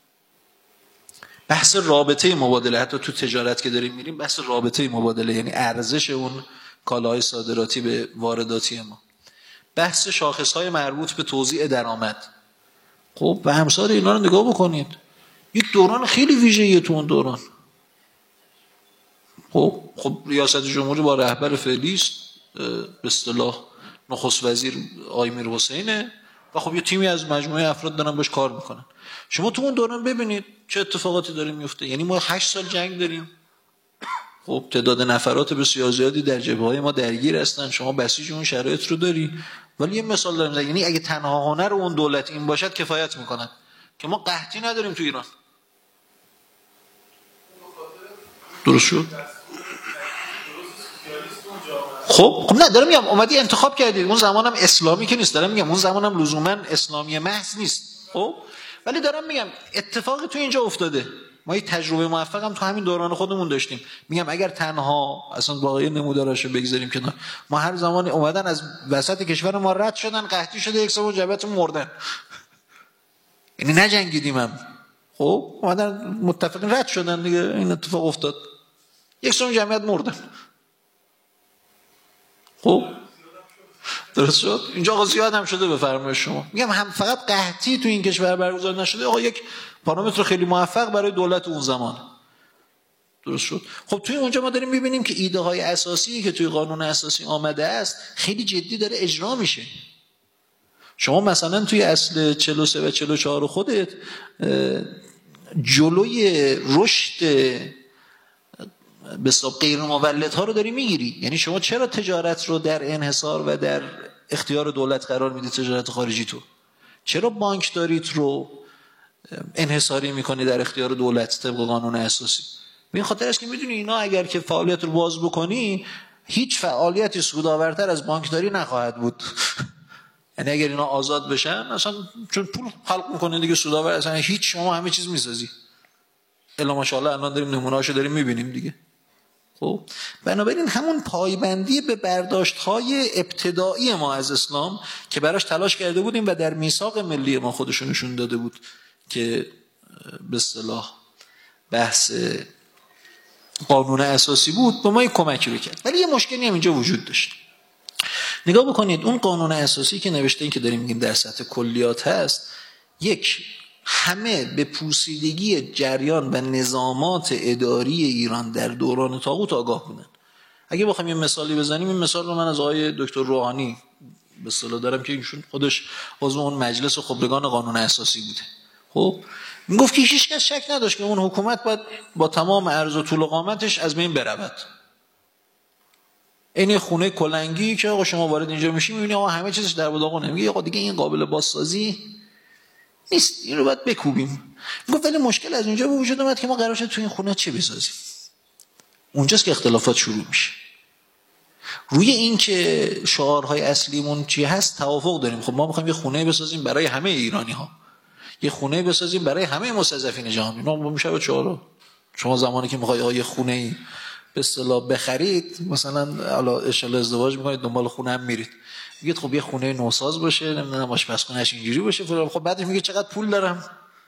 بحث رابطه مبادله، حتی تو تجارت که داریم میریم بحث رابطه مبادله، یعنی ارزش اون کالاهای صادراتی به وارداتی ما، بحث شاخص‌های مربوط به توزیع درآمد، خب و همسار اینا رو نگاه بکنید. یک دوران خیلی ویژه‌ایه تو اون دوران. خب خب ریاست جمهوری با رهبر فعلی است، به اصطلاح نخست وزیر آقای میرحسینه و خب یه تیمی از مجموعه افراد دارن باش کار میکنن. شما تو اون دوران ببینید چه اتفاقاتی داره میفته. یعنی ما هشت سال جنگ داریم، خب تعداد نفرات بسیار زیادی در جبهه‌های ما درگیر هستن، شما بسیج اون شرایط رو داری. ولی یه مثال دارم، یعنی اگه تنها هنر اون دولت این باشد کفایت میکنن که ما قحطی نداریم تو ایران. درست شد. خب خب نه دارم میگم اومدی انتخاب کردید، اون زمانم اسلامی که نیست، دارم میگم اون زمانم لزوما اسلامی محض نیست. خب ولی دارم میگم اتفاقی تو اینجا افتاده. ما یک تجربه موفق هم تو همین دوران خودمون داشتیم. میگم اگر تنها اصلا واقعی نموداراشو بگذاریم کنار، ما هر زمان اومدن از وسط کشور ما رد شدن، قحطی شده، یک سوم جبهت مردن. یعنی نجنگیدیم هم. خب اومدن متفقین رد شدن دیگه، این اتفاق افتاد. یک سوم جمعیت مردن. خب درست شد. اینجا آقا زیاد هم شده به فرمایش شما. میگم هم فقط قحطی تو این کشور برگزار نشده، آقا یک پارامتر خیلی موفق برای دولت اون زمان. درست شد. خب توی اونجا ما داریم میبینیم که ایده های اساسی که توی قانون اساسی آمده است خیلی جدی داره اجرا میشه. شما مثلا توی اصل چهل و سه و چهل و چهار خودت جلوی رشد به حساب غیر مولدها رو داری میگیری. یعنی شما چرا تجارت رو در انحصار و در اختیار دولت قرار میدی، تجارت خارجی تو؟ چرا بانکداریت رو انحصاری میکنی در اختیار دولت طبق قانون اساسی؟ به این خاطر است که میدونی اینا اگر که فعالیت رو باز بکنی هیچ فعالیتی سودآورتر از بانکداری نخواهد بود. یعنی اگر اینا آزاد بشن اصلا چون پول خلق میکنه دیگه سودآور، اصلا هیچ، شما همه چیز میسازی. الا ماشاءالله الان داریم نمونه‌اشو داریم میبینیم دیگه. خب بنابراین همون پایبندی به برداشت‌های ابتدایی ما از اسلام که براش تلاش کرده بودیم و در میثاق ملی ما خودشون نشون داده بود که به اصطلاح بحث قانون اساسی بود، به ما یک کمکی رو کرد. ولی یه مشکلی هم اینجا وجود داشت. نگاه بکنید اون قانون اساسی که نوشته این که داریم میگیم در سطح کلیات هست، یک، همه به پوسیدگی جریان و نظامات اداری ایران در دوران طاغوت آگاه بودن. اگه بخوایم یه مثالی بزنیم، این مثال رو من از آقای دکتر روحانی به اصطلاح دارم که ایشون خودش عضو اون مجلس خبرگان قانون اساسی بوده. خب میگفت که هیچ کس شک نداشت که اون حکومت باید با تمام عرض و طول و قامتش از بین برود. این خونه کلنگی که آقا شما وارد اینجا میشی میبینی آقا همه چیزش در بداغونه، میگه آقا دیگه این قابل بازسازی نیست، این رو باید بکوبیم. میگفت ولی مشکل از اونجا به وجود اومد که ما قرار شد تو این خونه چه بسازیم. اونجاست که اختلافات شروع میشه. روی این که شعارهای اصلیمون چی هست توافق داریم. خب ما میخوایم یه خونه بسازیم برای همه ایرانی ها، یه خونه بسازیم برای همه مستضعفین جهانی. نه میشه به چهارو. شما زمانی که میخوای یه خونه به اصطلاح بخرید، مثلا حالا ان شاء الله ازدواج میکنید دنبال خونه هم میرید، میگید خب یه خونه نوساز باشه، نمیدونم آشپزخونه‌اش اینجوری باشه فلان. خب بعدش میگه چقدر پول دارم.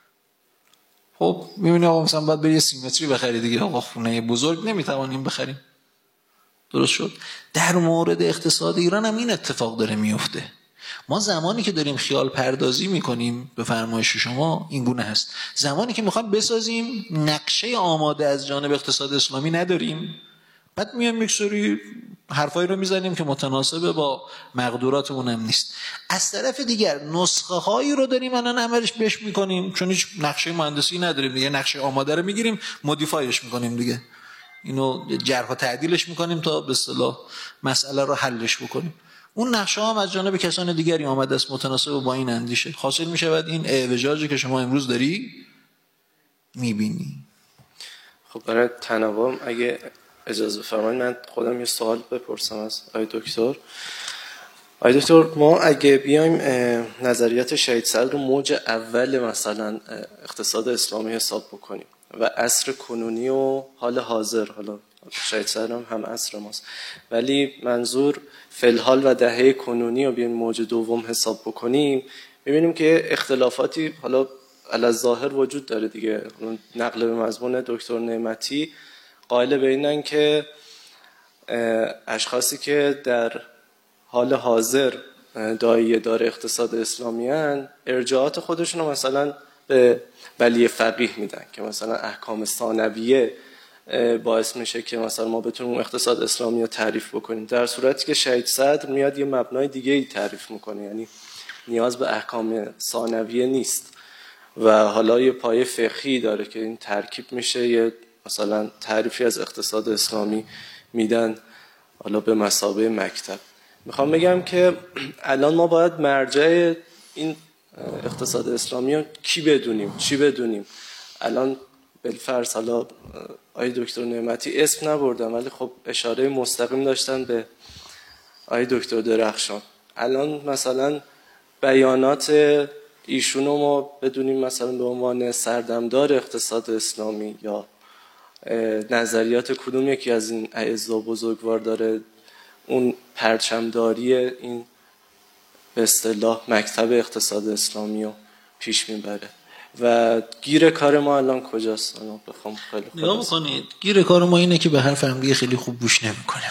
خب میبینی آقا مثلا باید بری یه سیمتری بخری دیگه، آقا خونه بزرگ نمیتوانیم بخریم. درست شد. در مورد اقتصاد ایران هم این اتفاق داره میفته. ما زمانی که داریم خیال پردازی میکنیم، به فرمایش شما این گونه هست، زمانی که میخوایم بسازیم نقشه آماده از جانب اقتصاد اسلامی نداریم، بعد میایم یک سری حرفایی رو میزنیم که متناسب با مقدوراتمون هم نیست. از طرف دیگر نسخه هایی رو داریم الان عملش بهش میکنیم، چون هیچ نقشه مهندسی نداریم دیگه، نقشه آماده رو میگیریم مودیفایش میکنیم دیگه، اینو جرح و تعدیلش میکنیم تا به اصطلاح مسئله رو حلش بکنیم. اون نقشه هم از جانب کسان دیگری آمده است متناسب با این اندیشه. حاصل میشود این اعوجاجی که شما امروز داری میبینی. خب برای تنوع اگه اجازه بفرمایید من خودم یه سوال بپرسم از آقای دکتر. آقای دکتر، ما اگه بیایم نظریات شهید صدر رو موج اول مثلا اقتصاد اسلامی حساب بکنیم و عصر کنونی و حال حاضر، حالا شهید صدر هم هم عصر ماست، ولی منظور فلحال و دهه کنونی رو بیایم موج دوم حساب بکنیم، میبینیم که اختلافاتی حالا علی‌الظاهر وجود داره دیگه. نقل به مضمون دکتر نعمتی قائل به اینن که اشخاصی که در حال حاضر داعیه دار اقتصاد اسلامی هن ارجاعات خودشون رو مثلا به ولی فقیه میدن که مثلا احکام ثانویه باعث میشه که مثلا ما بتونیم اقتصاد اسلامی رو تعریف بکنیم، در صورتی که شهید صدر میاد یه مبنای دیگه ای تعریف میکنه، یعنی نیاز به احکام ثانویه نیست و حالا یه پایه فقهی داره که این ترکیب میشه یه مثلا تعریفی از اقتصاد اسلامی میدن حالا به مثابه مکتب. میخوام بگم که الان ما باید مرجع این اقتصاد اسلامی رو کی بدونیم، چی بدونیم. الان بالفرض حالا آقای دکتر نعمتی اسم نبردم ولی خب اشاره مستقیم داشتن به آقای دکتر درخشان. الان مثلا بیانات ایشونو ما بدونیم مثلا به عنوان سردمدار اقتصاد اسلامی یا نظریات کدوم یکی از این اعضا بزرگوار داره اون پرچمداری این به اصطلاح مکتب اقتصاد اسلامی رو پیش میبره و گیر کار ما الان کجاست؟ الان بخوام خیلی خود نگاه بکنید، گیر کار ما اینه که به حرف هم دیگه خیلی خوب گوش نمی‌کنیم.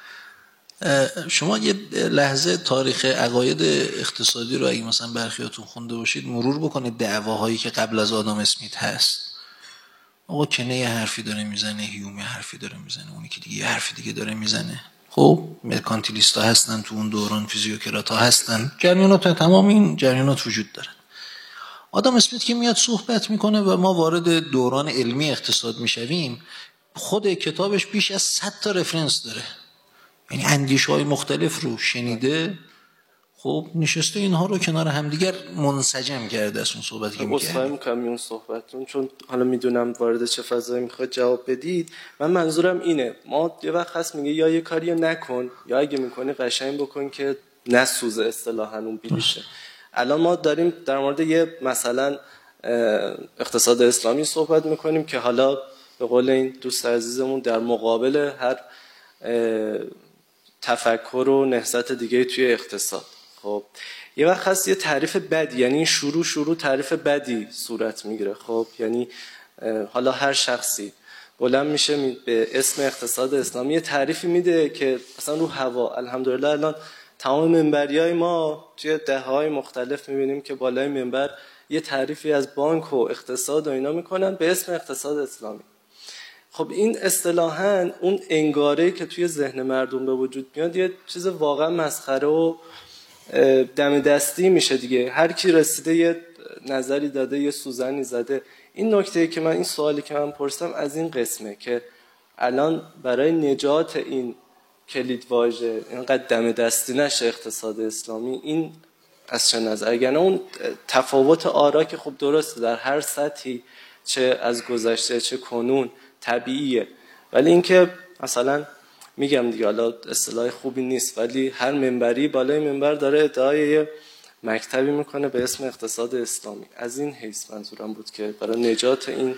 شما یه لحظه تاریخ عقاید اقتصادی رو اگه مثلا برخیاتون خونده باشید مرور بکنید، دعواهایی که قبل از آدام اسمیت هست. آقا کنه یه حرفی داره میزنه، هیوم یه حرفی داره میزنه، اونی که دیگه یه حرفی دیگه داره میزنه. خب مرکانتیلیستا هستن تو اون دوران، فیزیوکراتا هستن، جریانات، تمام این جریانات وجود دارن. آدام اسمیت که میاد صحبت میکنه و ما وارد دوران علمی اقتصاد میشویم، خود کتابش بیش از صد تا رفرنس داره، یعنی اندیشه‌های مختلف رو شنیده، خب نشسته اینها رو کنار همدیگر منسجم کرده از اون صحبتی که می‌کرد. اصلا می‌کنم اون صحبتتون، چون حالا میدونم وارد چه فضایی میخواد جواب بدید. من منظورم اینه، ما یه وقت هست میگه یا یه کاری رو نکن یا اگه میکنی قشنگ بکن که نسوزه اصطلاحاً اون بلیشه. الان ما داریم در مورد یه مثلا اقتصاد اسلامی صحبت میکنیم که حالا به قول این دوست عزیزمون در مقابل هر تفکر و نهضت دیگه توی اقتصاد. خب یه وقت هست یه تعریف بدی، یعنی شروع شروع تعریف بدی صورت میگیره. خب یعنی حالا هر شخصی بلند میشه به اسم اقتصاد اسلامی یه تعریفی میده که مثلا رو هوا. الحمدلله الان تمام منبریای ما توی دهه‌های مختلف میبینیم که بالای منبر یه تعریفی از بانک و اقتصاد و اینا میکنن به اسم اقتصاد اسلامی. خب این اصطلاحاً اون انگاره که توی ذهن مردم به وجود میاد یه چیز واقعا مسخره و دم دستی میشه دیگه. هر کی رسیده یه نظری داده، یه سوزنی زده. این نکته که من این سوالی که من پرسیدم از این قسمه که الان برای نجات این کلیدواژه اینقدر دم دستی نشه اقتصاد اسلامی، این از چه نظر؟ اگر اون تفاوت آرا که خب درسته در هر سطحی، چه از گذشته چه کنون، طبیعیه، ولی اینکه مثلا میگم دیگه حالا اصطلاح خوبی نیست، ولی هر منبری بالای منبر داره ادعای یه مکتبی میکنه به اسم اقتصاد اسلامی. از این حیث منظورم بود که برای نجات این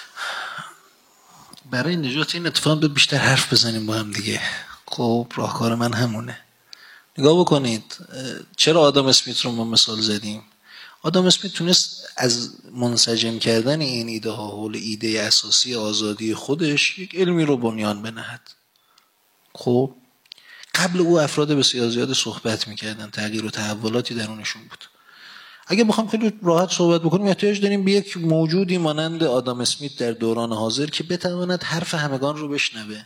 برای نجات این اتفاق به بیشتر حرف بزنیم با هم دیگه. خب راهکار من همونه. نگاه بکنید چرا آدم اسمیت رو ما مثال زدیم. آدم اسمیت تونست از منسجم کردن این ایده ها حول ایده اساسی آزادی خودش یک علمی رو بنیان بنهد. خب قبل او افراد بسیار زیاد صحبت میکردن، تغییر و تحولاتی درونشون بود. اگه بخوام خیلی راحت صحبت بکنیم احتیاج داریم به یک موجودی مانند آدم اسمیت در دوران حاضر که بتواند حرف همگان رو بشنوه،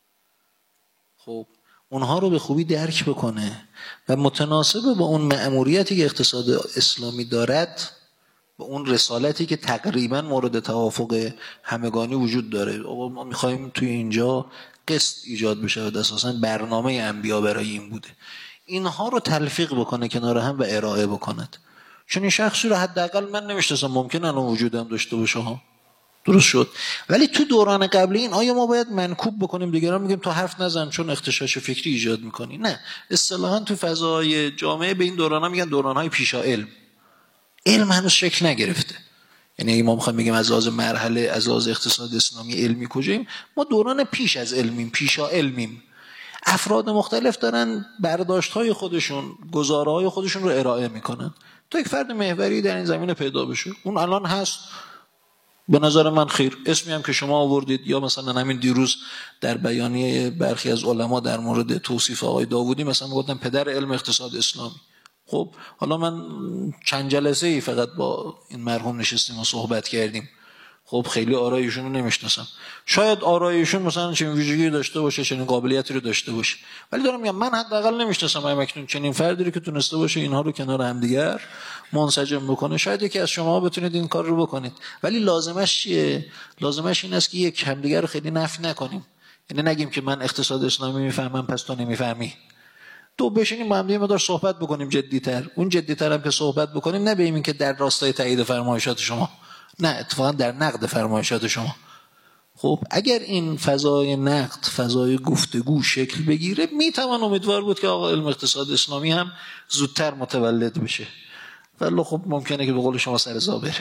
خب اونها رو به خوبی درک بکنه و متناسب با اون مأموریتی که اقتصاد اسلامی دارد، با اون رسالتی که تقریبا مورد توافق همگانی وجود داره. ما میخوایم توی اینجا قسط ایجاد بشه و اساساً برنامه انبیا برای این بوده، اینها رو تلفیق بکنه کنار هم و ارائه بکند. چون این شخصی رو حداقل من نمیشناسم، ممکن الان وجودم داشته باشه ها، درست شد. ولی تو دوران قبلی این آیا ما باید منکوب بکنیم دیگران میگیم تو حرف نزن چون اغتشاش فکری ایجاد میکنی؟ نه، اصطلاحاً تو فضای جامعه به این دوران‌ها میگن دوران‌های پیشا علم. علم هنوز شکل نگرفته. یعنی اگه ما میخوایم بگیم از لحاظ مرحله از لحاظ اقتصاد اسلامی علمی کجاییم، ما دوران پیش از علمیم، پیشا علمیم. افراد مختلف دارن برداشت‌های خودشون، گزاره‌های خودشون رو ارائه میکنن تا یک فرد محوری در این زمینه پیدا بشه. اون الان هست به نظر من خیر. اسمی هم که شما آوردید یا مثلا همین دیروز در بیانیه برخی از علما در مورد توصیف آقای داوودی مثلا گفتن پدر علم اقتصاد اسلامی. خب حالا من چند جلسه ای فقط با این مرحوم نشستیم و صحبت کردیم. خب خیلی آرایشون رو نمیشناسم، شاید آرایشون مثلا چنین ویژگی داشته باشه، چنین قابلیتی رو داشته باشه، ولی دارم میگم من حداقل نمیشناسم همکنون چنین فردی رو که تونسته باشه اینها رو کنار هم دیگر منسجم بکنه. شاید یکی از شما بتونید این کار رو بکنید، ولی لازمش چیه؟ لازمش این است که یک همدیگر رو خیلی نفی نکنیم. یعنی نگیم که من اقتصاد اسلامی میفهمم پس تو نمیفهمی. تو بشینیم با هم دیگه مدار صحبت بکنیم جدی‌تر. اون جدی‌تر هم که صحبت بکنیم نه ببینیم که در راستای تایید فرمایشات شما، نه اتفاقا در نقد فرمایشات شما. خب اگر این فضای نقد، فضای گفتگو شکل بگیره، میتوان امیدوار بود که آقا علم اقتصاد اسلامی هم زودتر متولد بشه. ولی خب ممکنه که به قول شما سر زا بره.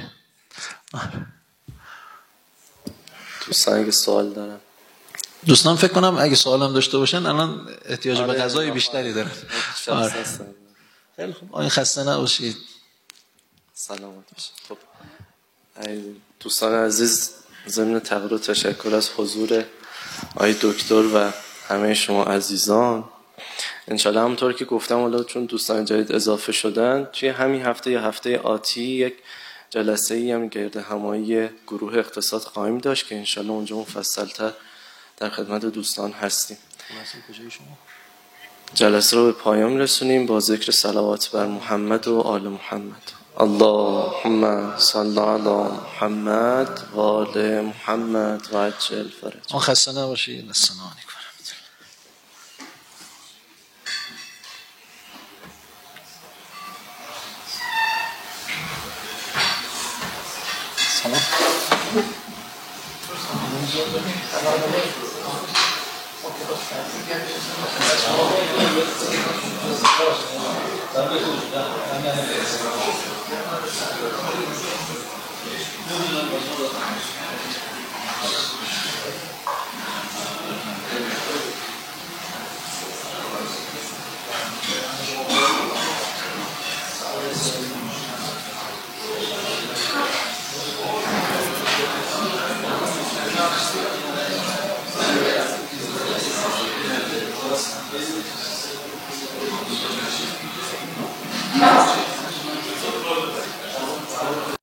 دوستان اگه سوال دارن، دوستان فکر کنم اگه سوالم داشته باشن الان احتیاج به غذای بیشتری دارن. آره. خیلی خوب، آقای خسته نباشید. سلامت باشید. خب دوستان عزیز، ضمن تقدیر و تشکر از حضور آقای دکتر و همه شما عزیزان، انشالله همونطور که گفتم حالا چون دوستان جدید اضافه شدن، توی همین هفته یا هفته آتی یک جلسه ای هم گرد همایی گروه اقتصاد خواهیم داشت که انشالله اونجا مفصل‌تر در خدمت دوستان هستیم. جلسه رو به پایان رسونیم با ذکر صلوات بر محمد و آل محمد. اللهم صل علی محمد و آل محمد و عجل فرج. آن خسته نباشید. السلام علیکم. تمام.